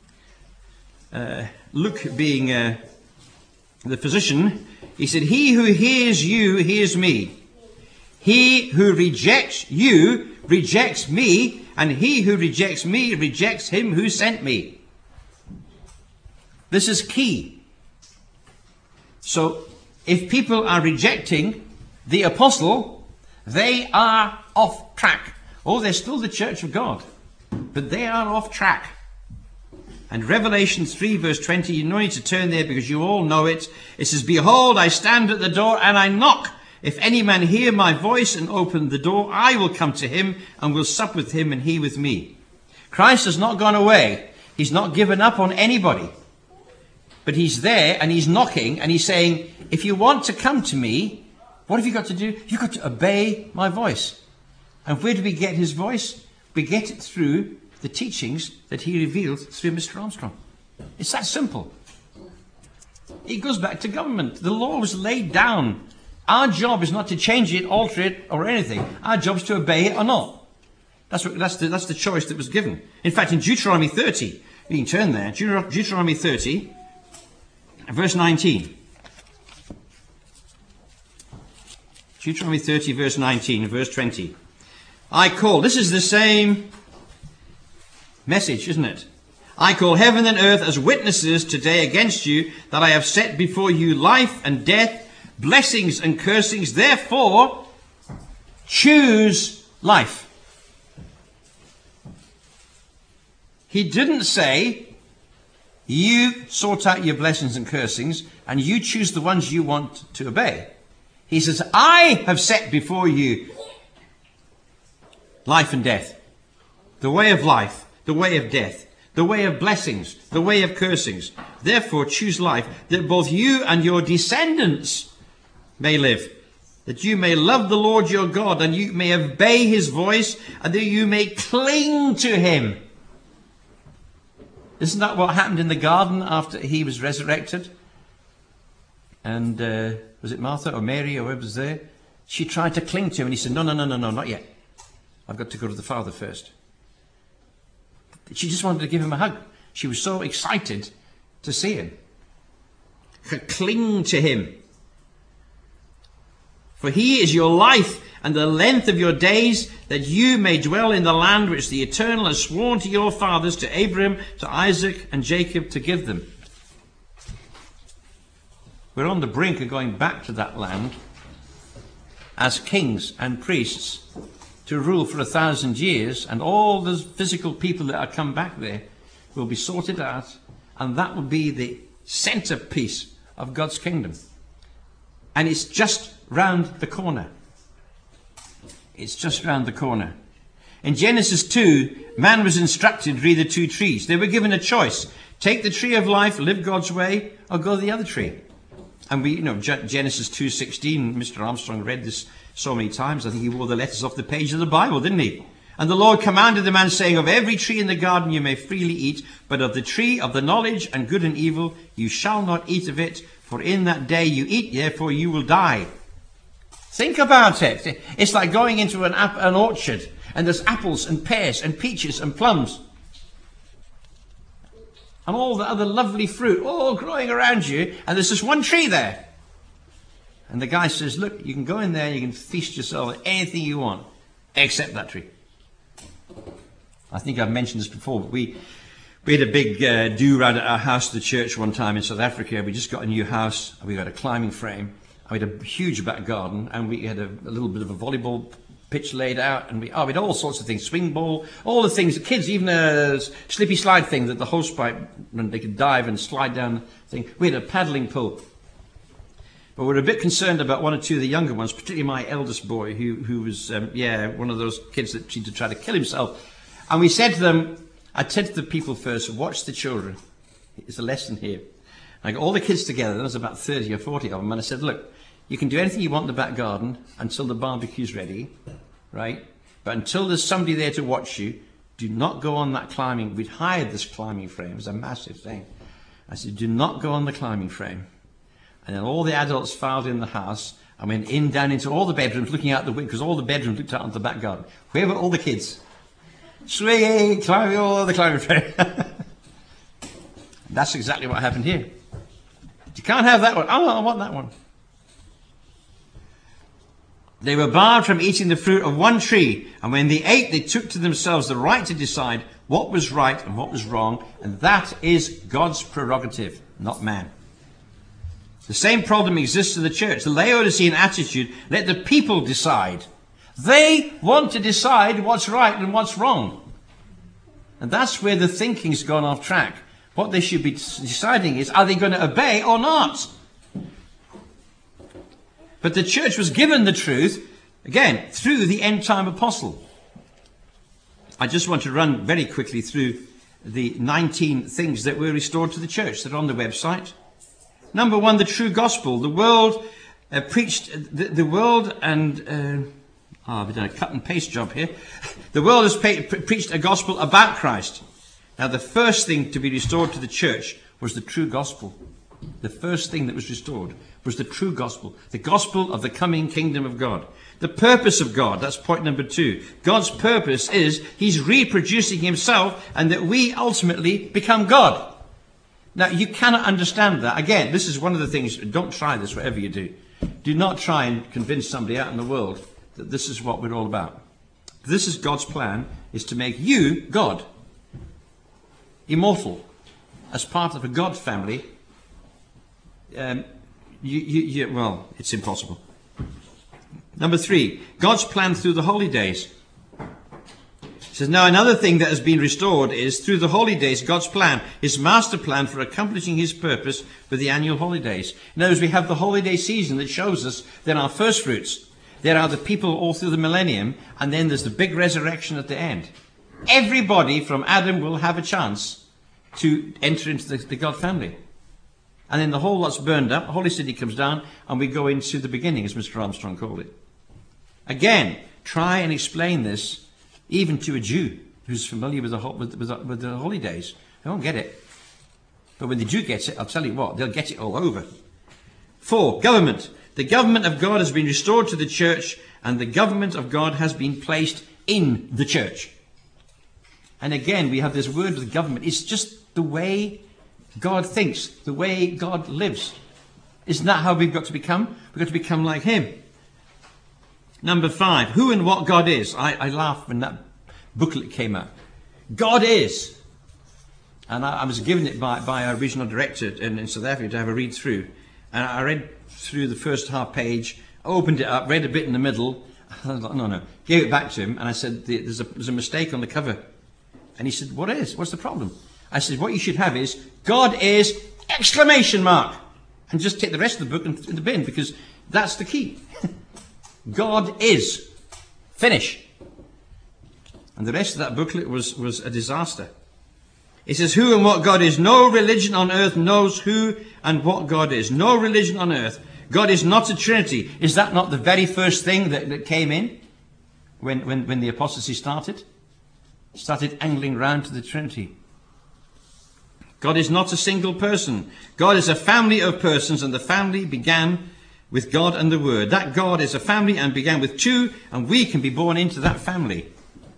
Luke being the physician, he said, "He who hears you hears me. He who rejects you rejects me, and he who rejects me rejects him who sent me." This is key. So if people are rejecting the apostle, they are off track. Oh, they're still the church of God, but they are off track. And Revelation 3 verse 20, you don't need to turn there because you all know it. It says, "Behold, I stand at the door and I knock. If any man hear my voice and open the door, I will come to him and will sup with him and he with me." Christ has not gone away. He's not given up on anybody. But he's there and he's knocking and he's saying, if you want to come to me, what have you got to do? You've got to obey my voice. And where do we get his voice? We get it through the teachings that he revealed through Mr. Armstrong. It's that simple. It goes back to government. The law was laid down. Our job is not to change it, alter it, or anything. Our job is to obey it or not. That's the choice that was given. In fact, in Deuteronomy 30, you can turn there. Deuteronomy 30, verse 19. Deuteronomy 30, verse 19, verse 20. This is the same message, isn't it? "I call heaven and earth as witnesses today against you, that I have set before you life and death, blessings and cursings. Therefore, choose life." He didn't say, you sort out your blessings and cursings and you choose the ones you want to obey. He says, I have set before you life and death, the way of life, the way of death, the way of blessings, the way of cursings. Therefore choose life, that both you and your descendants may live, that you may love the Lord your God, and you may obey his voice, and that you may cling to him. Isn't that what happened in the garden after he was resurrected? And was it Martha or Mary or whoever was there? She tried to cling to him, and he said, no, not yet. I've got to go to the Father first. She just wanted to give him a hug. She was so excited to see him. Cling to him. For he is your life and the length of your days, that you may dwell in the land which the Eternal has sworn to your fathers, to Abraham, to Isaac, and Jacob, to give them. We're on the brink of going back to that land as kings and priests to rule for 1,000 years, and all the physical people that are come back there will be sorted out, and that will be the centerpiece of God's kingdom. And it's just round the corner. It's just round the corner. In Genesis 2, man was instructed to read the two trees. They were given a choice. Take the tree of life, live God's way, or go the other tree. And we, Genesis 2:16, Mr. Armstrong read this so many times. I think he wore the letters off the page of the Bible, didn't he? And the Lord commanded the man, saying, of every tree in the garden you may freely eat, but of the tree of the knowledge and good and evil you shall not eat of it, for in that day you eat, therefore you will die. Think about it. It's like going into an orchard, and there's apples and pears and peaches and plums and all the other lovely fruit all growing around you, and there's just one tree there. And the guy says, look, you can go in there and you can feast yourself on anything you want, except that tree. I think I've mentioned this before, but we had a big do-run at our house, the church, one time in South Africa. We just got a new house, and we got a climbing frame. We had a huge back garden, and we had a little bit of a volleyball pitch laid out, and we had all sorts of things, swing ball, all the things, the kids, even a slippy slide thing that the hosepipe, when they could dive and slide down the thing. We had a paddling pool. But we're a bit concerned about one or two of the younger ones, particularly my eldest boy, who was, one of those kids that seemed to try to kill himself. And we said to them, I said to the people first, watch the children. It's a lesson here. I got all the kids together, there was about 30 or 40 of them, and I said, look, you can do anything you want in the back garden until the barbecue's ready, right? But until there's somebody there to watch you, do not go on that climbing. We'd hired this climbing frame. It was a massive thing. I said, do not go on the climbing frame. And then all the adults filed in the house and went down into all the bedrooms, looking out the window, because all the bedrooms looked out onto the back garden. Where were all the kids? Swinging, climbing all the climbing frame. That's exactly what happened here. You can't have that one. Oh, I want that one. They were barred from eating the fruit of one tree, and when they ate, they took to themselves the right to decide what was right and what was wrong, and that is God's prerogative, not man. The same problem exists in the church. The Laodicean attitude, let the people decide. They want to decide what's right and what's wrong. And that's where the thinking's gone off track. What they should be deciding is, are they going to obey or not? But the church was given the truth, again, through the end-time apostle. I just want to run very quickly through the 19 things that were restored to the church that are on the website. Number one, the true gospel. The world preached, the world and... I've done a cut and paste job here. The world has preached a gospel about Christ. Now, the first thing to be restored to the church was the true gospel. The first thing that was restored was the true gospel. The gospel of the coming kingdom of God. The purpose of God, that's point number 2. God's purpose is he's reproducing himself and that we ultimately become God. Now, you cannot understand that. Again, this is one of the things, don't try this whatever you do. Do not try and convince somebody out in the world that this is what we're all about. This is God's plan, is to make you God. Immortal. As part of a God family. Well, it's impossible. Number 3, God's plan through the holy days. He says, now another thing that has been restored is through the holy days, God's plan, his master plan for accomplishing his purpose with the annual holidays. In other words, we have the holiday season that shows us then our first fruits. There are the people all through the millennium, and then there's the big resurrection at the end. Everybody from Adam will have a chance to enter into the God family. And then the whole lot's burned up, the Holy City comes down, and we go into the beginning, as Mr. Armstrong called it. Again, try and explain this even to a Jew who's familiar with the holidays. They won't get it. But when the Jew gets it, I'll tell you what, they'll get it all over. 4, government. The government of God has been restored to the church, and the government of God has been placed in the church. And again, we have this word with government. It's just the way God thinks, the way God lives. Isn't that how we've got to become? We've got to become like him. Number 5, who and what God is. I laughed when that booklet came out. God is. And I was given it by our regional director in South Africa to have a read through. And I read through the first half page, opened it up, read a bit in the middle. I was like, no. Gave it back to him, and I said, there's a mistake on the cover. And he said, what is? What's the problem? I said, what you should have is, God is, exclamation mark. And just take the rest of the book in the bin, because that's the key. God is. Finish. And the rest of that booklet was a disaster. It says, who and what God is. No religion on earth knows who and what God is. No religion on earth. God is not a Trinity. Is that not the very first thing that came in when the apostasy started? Started angling round to the Trinity. God is not a single person. God is a family of persons, and the family began with God and the Word. That God is a family and began with 2, and we can be born into that family.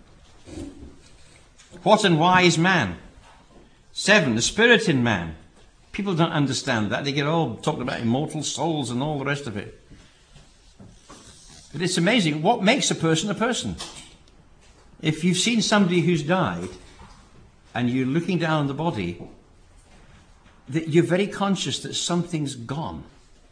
What and why is man? 7, the spirit in man. People don't understand that. They get all talking about immortal souls and all the rest of it. But it's amazing. What makes a person a person? If you've seen somebody who's died and you're looking down on the body, that you're very conscious that something's gone.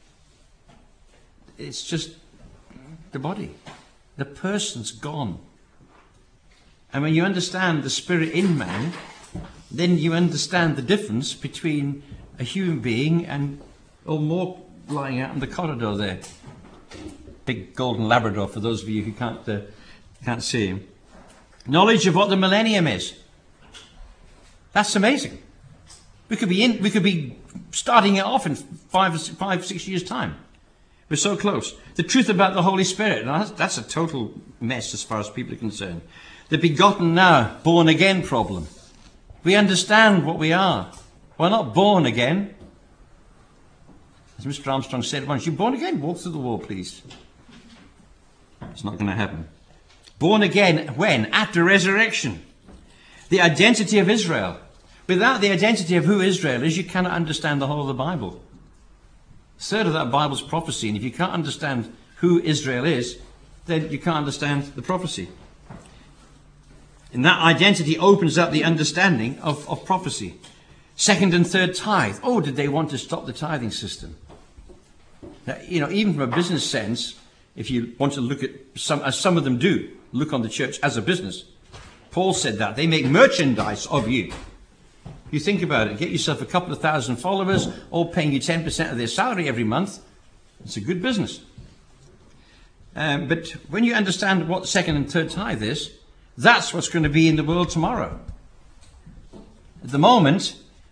It's just the body. The person's gone. And when you understand the spirit in man, then you understand the difference between a human being and more lying out in the corridor there. Big golden Labrador, for those of you who can't see him. Knowledge of what the millennium is. That's amazing. We could be starting it off in 5-6 years' time. We're so close. The truth about the Holy Spirit. Now that's a total mess as far as people are concerned. The begotten now, born again problem. We understand what we are. We're not born again. As Mr. Armstrong said once, you're born again, walk through the wall, please. It's not going to happen. Born again, when? At the resurrection. The identity of Israel. Without the identity of who Israel is, you cannot understand the whole of the Bible. A third of that Bible's prophecy, and if you can't understand who Israel is, then you can't understand the prophecy. And that identity opens up the understanding of prophecy. 2nd and 3rd tithe. Oh, did they want to stop the tithing system? Now, even from a business sense, if you want to look at as some of them do, look on the church as a business. Paul said that. They make merchandise of you. You think about it. Get yourself a couple of thousand followers, all paying you 10% of their salary every month. It's a good business. But when you understand what 2nd and 3rd tithe is, that's what's going to be in the world tomorrow. At the moment,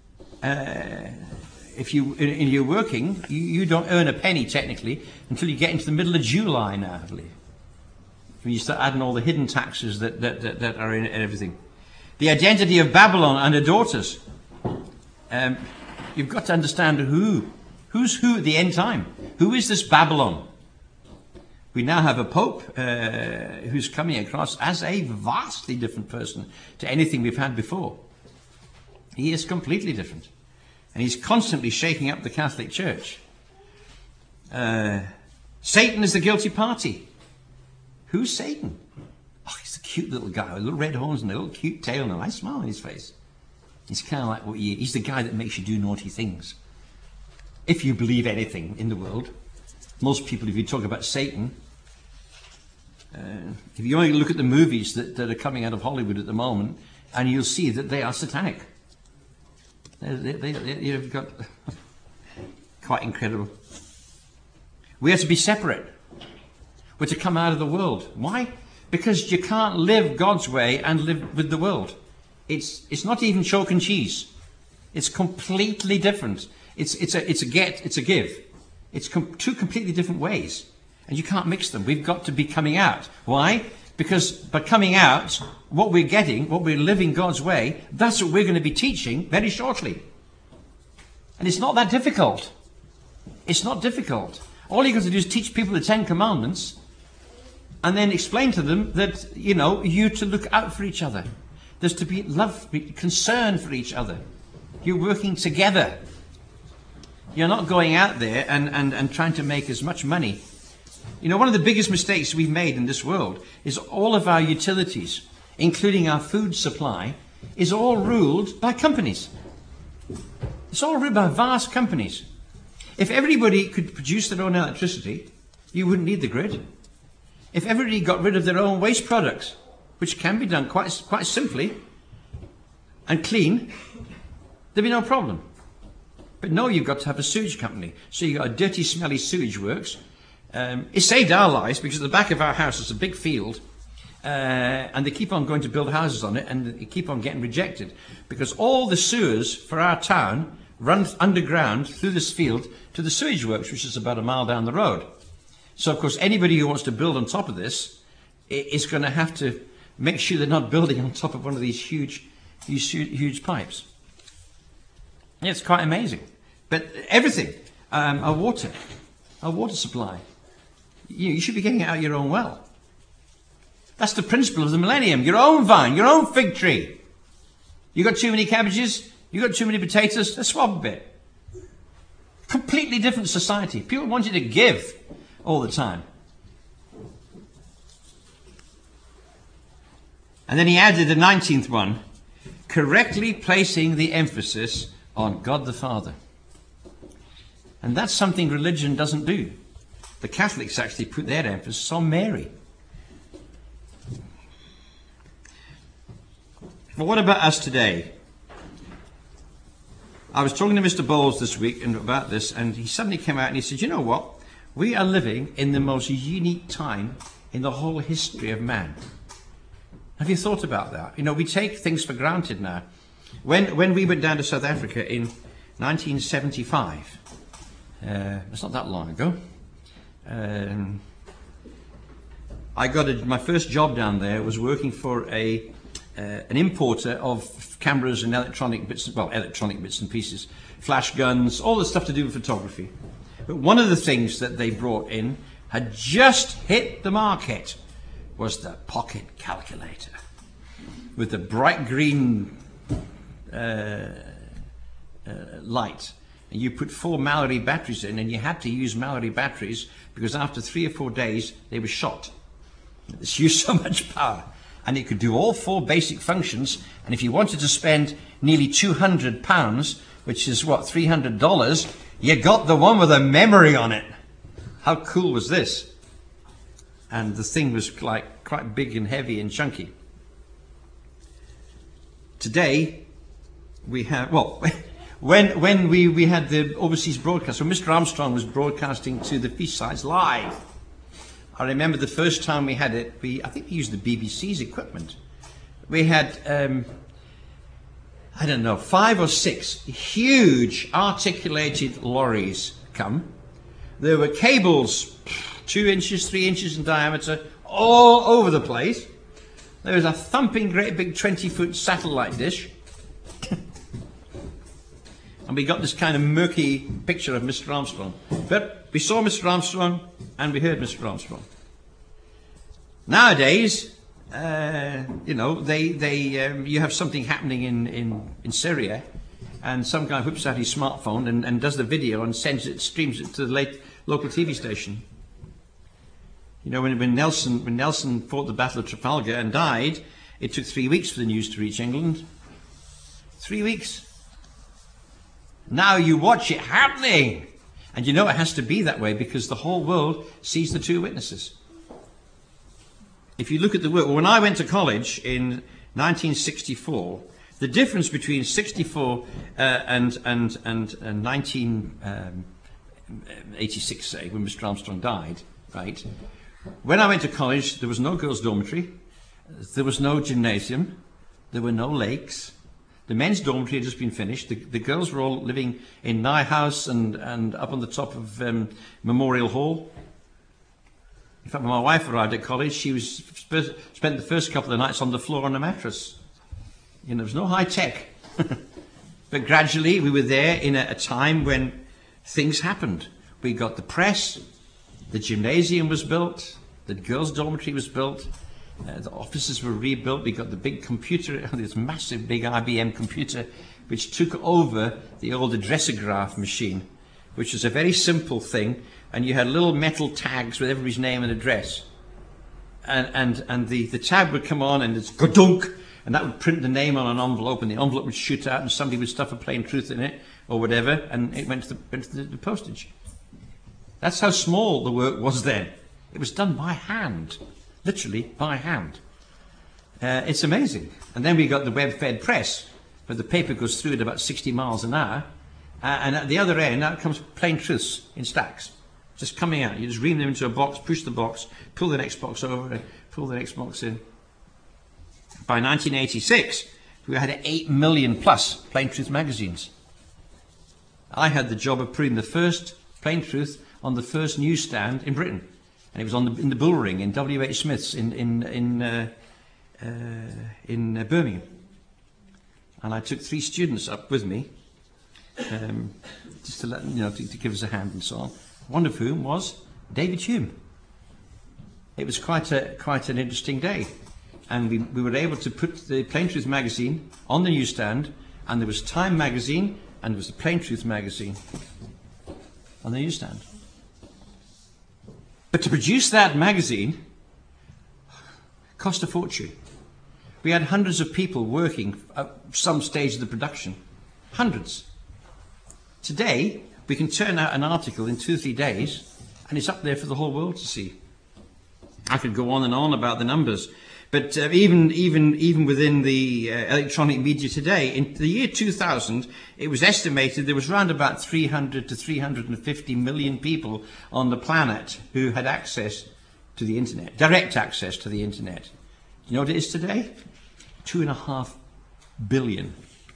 if you're working, you don't earn a penny technically until you get into the middle of July now, I believe. When you start adding all the hidden taxes that are in everything. The identity of Babylon and her daughters. You've got to understand who's who at the end time. Who is this Babylon? We now have a pope who's coming across as a vastly different person to anything we've had before. He is completely different. And he's constantly shaking up the Catholic Church. Satan is the guilty party. Who's Satan? Oh, he's a cute little guy with little red horns and a little cute tail and a nice smile on his face. He's kind of like he's the guy that makes you do naughty things. If you believe anything in the world. Most people, if you talk about Satan, if you only look at the movies that are coming out of Hollywood at the moment, and you'll see that they are satanic. You've got quite incredible. We are to be separate. We're to come out of the world. Why? Because you can't live God's way and live with the world. It's not even chalk and cheese. It's completely different. It's a get, it's a give. It's two completely different ways. And you can't mix them. We've got to be coming out. Why? Because by coming out, what we're getting, what we're living God's way, that's what we're going to be teaching very shortly. And it's not that difficult. It's not difficult. All you've got to do is teach people the 10 Commandments and then explain to them that, you to look out for each other. There's to be love, concern for each other. You're working together. You're not going out there and trying to make as much money. One of the biggest mistakes we've made in this world is all of our utilities, including our food supply, is all ruled by companies. It's all ruled by vast companies. If everybody could produce their own electricity, you wouldn't need the grid. If everybody got rid of their own waste products, which can be done quite simply and clean, there'd be no problem. But no, you've got to have a sewage company. So you've got a dirty, smelly sewage works. It saved our lives because at the back of our house is a big field, and they keep on going to build houses on it, and they keep on getting rejected because all the sewers for our town run underground through this field to the sewage works, which is about a mile down the road. So, of course, anybody who wants to build on top of this is going to have to make sure they're not building on top of one of these huge pipes. Yeah, it's quite amazing. But everything, our water supply, you should be getting it out of your own well. That's the principle of the millennium. Your own vine, your own fig tree. You got too many cabbages, you got too many potatoes, let's swap a bit. Completely different society. People want you to give all the time. And then he added the 19th one, correctly placing the emphasis on God the Father. And that's something religion doesn't do. The Catholics actually put their emphasis on Mary. But what about us today? I was talking to Mr. Bowles this week about this, and he suddenly came out and he said, you know what? We are living in the most unique time in the whole history of man. Have you thought about that? We take things for granted now. When we went down to South Africa in 1975, it's not that long ago, I got my first job down there was working for an importer of cameras and electronic bits and pieces, flash guns, all the stuff to do with photography. But one of the things that they brought in had just hit the market was the pocket calculator with the bright green light. And you put 4 Mallory batteries in, and you had to use Mallory batteries because after 3 or 4 days they were shot. It's used so much power. And it could do all 4 basic functions. And if you wanted to spend nearly £200, which is what, $300, you got the one with a memory on it. How cool was this? And the thing was like quite big and heavy and chunky. Today, we have, when we had the overseas broadcast, so Mr. Armstrong was broadcasting to the Feast sites live. I remember the first time we had it, I think we used the BBC's equipment. We had, 5 or 6 huge articulated lorries come. There were cables 2 inches, 3 inches in diameter, all over the place. There was a thumping great big 20-foot satellite dish. And we got this kind of murky picture of Mr. Armstrong. But we saw Mr. Armstrong and we heard Mr. Armstrong. Nowadays, you have something happening in Syria, and some guy whips out his smartphone and does the video and streams it to the local TV station. When Nelson fought the Battle of Trafalgar and died, it took 3 weeks for the news to reach England. 3 weeks. Now you watch it happening. And it has to be that way because the whole world sees the 2 witnesses. If you look at the world, when I went to college in 1964, the difference between 64 and 1986, say, when Mr. Armstrong died, right? When I went to college, there was no girls' dormitory, there was no gymnasium, there were no lakes, The men's dormitory had just been finished. The girls were all living in Nye House and up on the top of Memorial Hall. In fact, when my wife arrived at college, she spent the first couple of nights on the floor on a mattress. There was no high tech. But gradually we were there in a time when things happened. We got the press, the gymnasium was built, the girls' dormitory was built, the offices were rebuilt. We got the big computer, this massive big IBM computer, which took over the old addressograph machine, which was a very simple thing, and you had little metal tags with everybody's name and address. And the tag would come on and it's ga-dunk, and that would print the name on an envelope, and the envelope would shoot out, and somebody would stuff a plain truth in it, or whatever, and it went to the postage. That's how small the work was then. It was done by hand, literally by hand. It's amazing. And then we got the web-fed press, where the paper goes through at about 60 miles an hour, and at the other end, out comes plain truths in stacks, just coming out. You just ream them into a box, push the box, pull the next box over, and pull the next box in. By 1986, we had 8 million plus Plain Truth magazines. I had the job of putting the first Plain Truth on the first newsstand in Britain, and it was in the Bullring in W.H. Smith's in Birmingham. And I took 3 students up with me, just to let them, to give us a hand and so on. One of whom was David Hume. It was quite an interesting day. And we were able to put the Plain Truth magazine on the newsstand, and there was Time magazine, and there was the Plain Truth magazine on the newsstand. But to produce that magazine cost a fortune. We had hundreds of people working at some stage of the production. Hundreds. Today, we can turn out an article in 2 or 3 days, and it's up there for the whole world to see. I could go on and on about the numbers. But even within the electronic media today, in the year 2000, it was estimated there was around about 300 to 350 million people on the planet who had access to the internet, direct access to the internet. You know what it is today? 2.5 billion.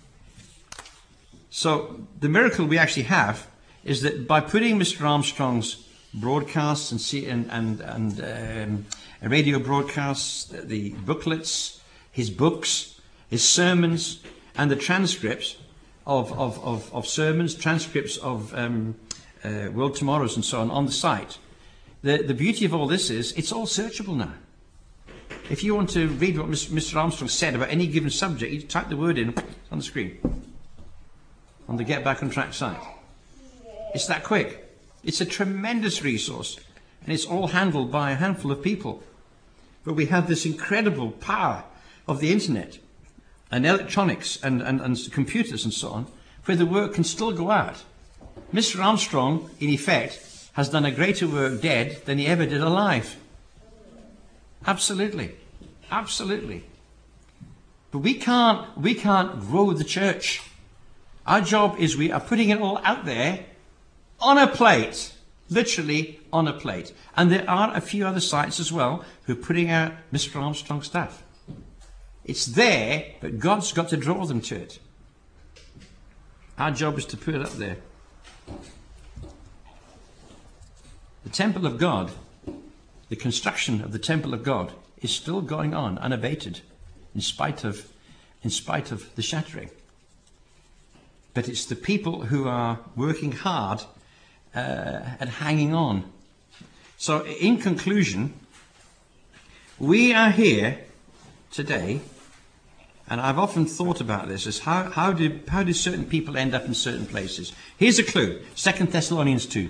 So the miracle we actually have is that by putting Mr. Armstrong's broadcasts and radio broadcasts, the booklets, his books, his sermons, and the transcripts of sermons, transcripts of World Tomorrows and so on the site. The beauty of all this is it's all searchable now. If you want to read what Mr. Armstrong said about any given subject, you type the word in on the screen on the Get Back on Track site. It's that quick. It's a tremendous resource, and it's all handled by a handful of people. But we have this incredible power of the internet and electronics and computers and so on, where the work can still go out. Mr. Armstrong, in effect, has done a greater work dead than he ever did alive. Absolutely. Absolutely. But we can't grow the church. Our job is we are putting it all out there on a plate, literally on a plate. And there are a few other sites as well who are putting out Mr. Armstrong stuff. It's there, but God's got to draw them to it. Our job is to put it up there. The temple of God, the construction of the temple of God, is still going on unabated, in spite of the shattering. But it's the people who are working hard at hanging on. So, in conclusion, we are here today, and I've often thought about this, as how do certain people end up in certain places? Here's a clue: 2 Thessalonians 2.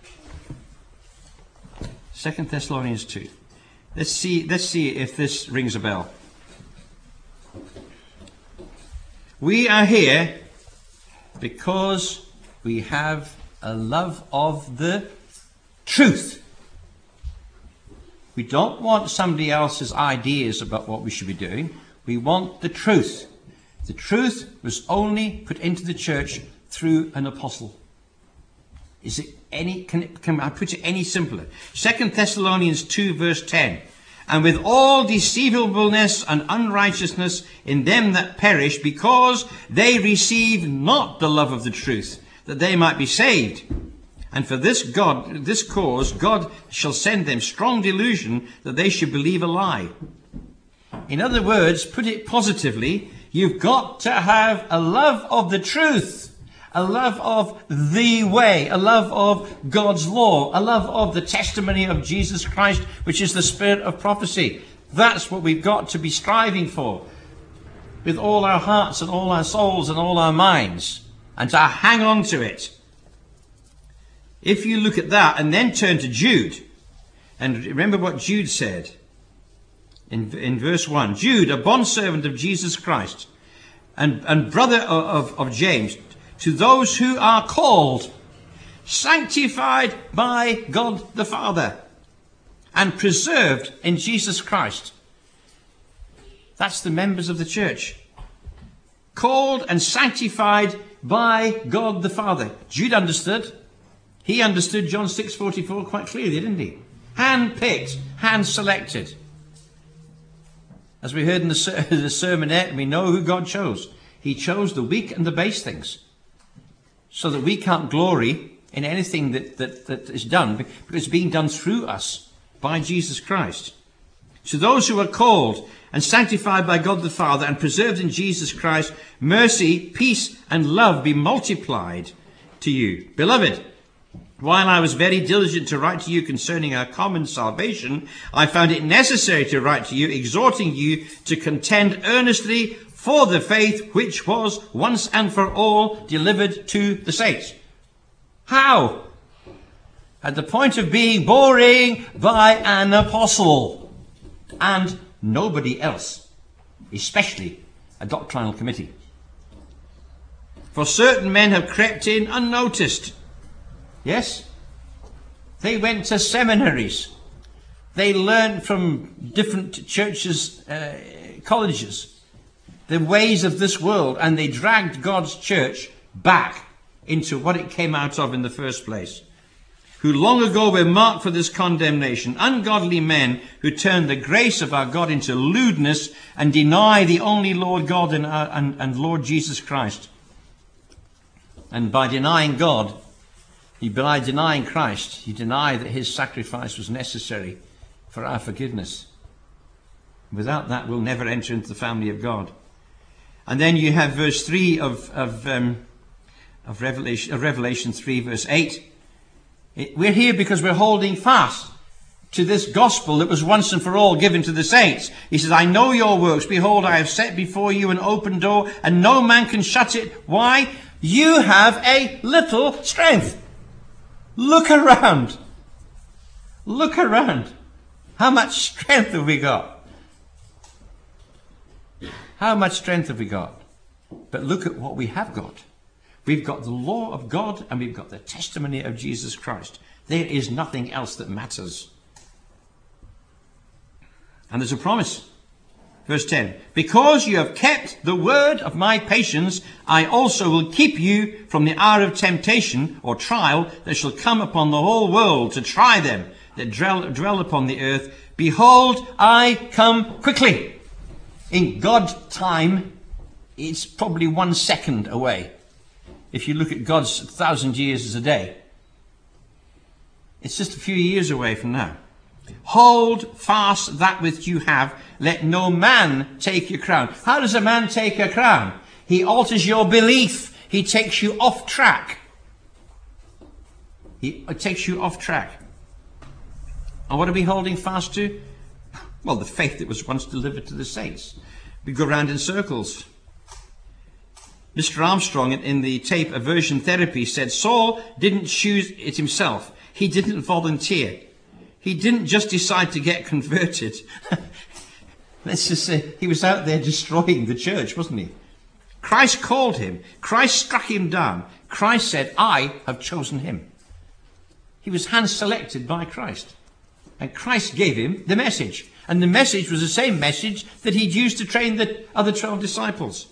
2 Thessalonians 2. Let's see if this rings a bell. We are here because we have a love of the truth. We don't want somebody else's ideas about what we should be doing. We want the truth. The truth was only put into the church through an apostle. Is it can I put it any simpler? 2 Thessalonians 2 verse 10. and with all deceivableness and unrighteousness in them that perish, because they receive not the love of the truth, that they might be saved. And for this cause God shall send them strong delusion, that they should believe a lie. In other words, put it positively, you've got to have a love of the truth, a love of the way, a love of God's law, a love of the testimony of Jesus Christ, which is the spirit of prophecy. That's what we've got to be striving for with all our hearts and all our souls and all our minds, and to hang on to it. If you look at that and then turn to Jude, and remember what Jude said in verse 1. Jude, a bondservant of Jesus Christ and brother of James, to those who are called, sanctified by God the Father, and preserved in Jesus Christ. That's the members of the church. Called and sanctified by God the Father. Jude understood. He understood John 6:44 quite clearly, didn't he? Hand-picked, hand-selected. As we heard in the sermonette, we know who God chose. He chose the weak and the base things, so that we can't glory in anything that is done, because it's being done through us by Jesus Christ. To those who are called and sanctified by God the Father and preserved in Jesus Christ, mercy, peace, and love be multiplied to you. Beloved, while I was very diligent to write to you concerning our common salvation, I found it necessary to write to you, exhorting you to contend earnestly for the faith which was once and for all delivered to the saints. How? At the point of being boring by an apostle and nobody else, especially a doctrinal committee. For certain men have crept in unnoticed. Yes, they went to seminaries. They learned from different churches, colleges, the ways of this world, and they dragged God's church back into what it came out of in the first place. Who long ago were marked for this condemnation, ungodly men who turn the grace of our God into lewdness and deny the only Lord God and Lord Jesus Christ. And by denying God, by denying Christ, you deny that his sacrifice was necessary for our forgiveness. Without that, we'll never enter into the family of God. And then you have verse 3 of Revelation 3, verse 8. We're here because we're holding fast to this gospel that was once and for all given to the saints. He says, I know your works. Behold, I have set before you an open door, and no man can shut it. Why? You have a little strength. Look around. Look around. How much strength have we got? How much strength have we got? But look at what we have got. We've got the law of God and we've got the testimony of Jesus Christ. There is nothing else that matters. And there's a promise. Verse 10, because you have kept the word of my patience, I also will keep you from the hour of temptation or trial that shall come upon the whole world to try them that dwell upon the earth. Behold, I come quickly. In God's time, it's probably 1 second away. If you look at God's 1,000 years as a day, it's just a few years away from now. Hold fast that which you have. Let no man take your crown. How does a man take a crown? He alters your belief. He takes you off track. He takes you off track. And what are we holding fast to? Well, the faith that was once delivered to the saints. We go round in circles. Mr. Armstrong in the tape Aversion Therapy said Saul didn't choose it himself. He didn't volunteer. He didn't just decide to get converted. Let's just say he was out there destroying the church, wasn't he? Christ called him. Christ struck him down. Christ said, I have chosen him. He was hand-selected by Christ. And Christ gave him the message. And the message was the same message that he'd used to train the other 12 disciples.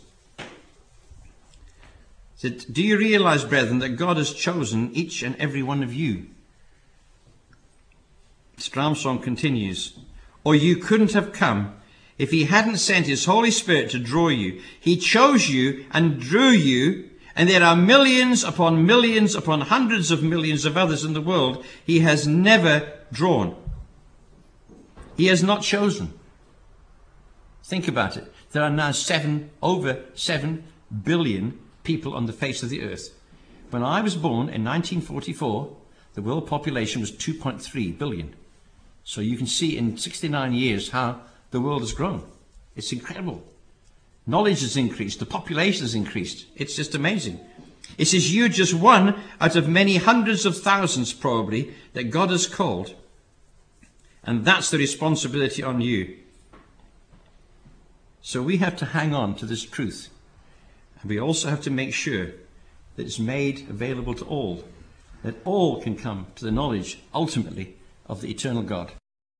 He said, do you realize, brethren, that God has chosen each and every one of you? Mr. Armstrong continues, or you couldn't have come if he hadn't sent his Holy Spirit to draw you. He chose you and drew you, and there are millions upon hundreds of millions of others in the world he has never drawn. He has not chosen. Think about it. There are now over 7 billion people on the face of the earth. When I was born in 1944, the world population was 2.3 billion. So you can see in 69 years how the world has grown. It's incredible. Knowledge has increased. The population has increased. It's just amazing. It says you're just one out of many hundreds of thousands probably that God has called. And that's the responsibility on you. So we have to hang on to this truth. And we also have to make sure that it's made available to all, that all can come to the knowledge, ultimately, of the eternal God.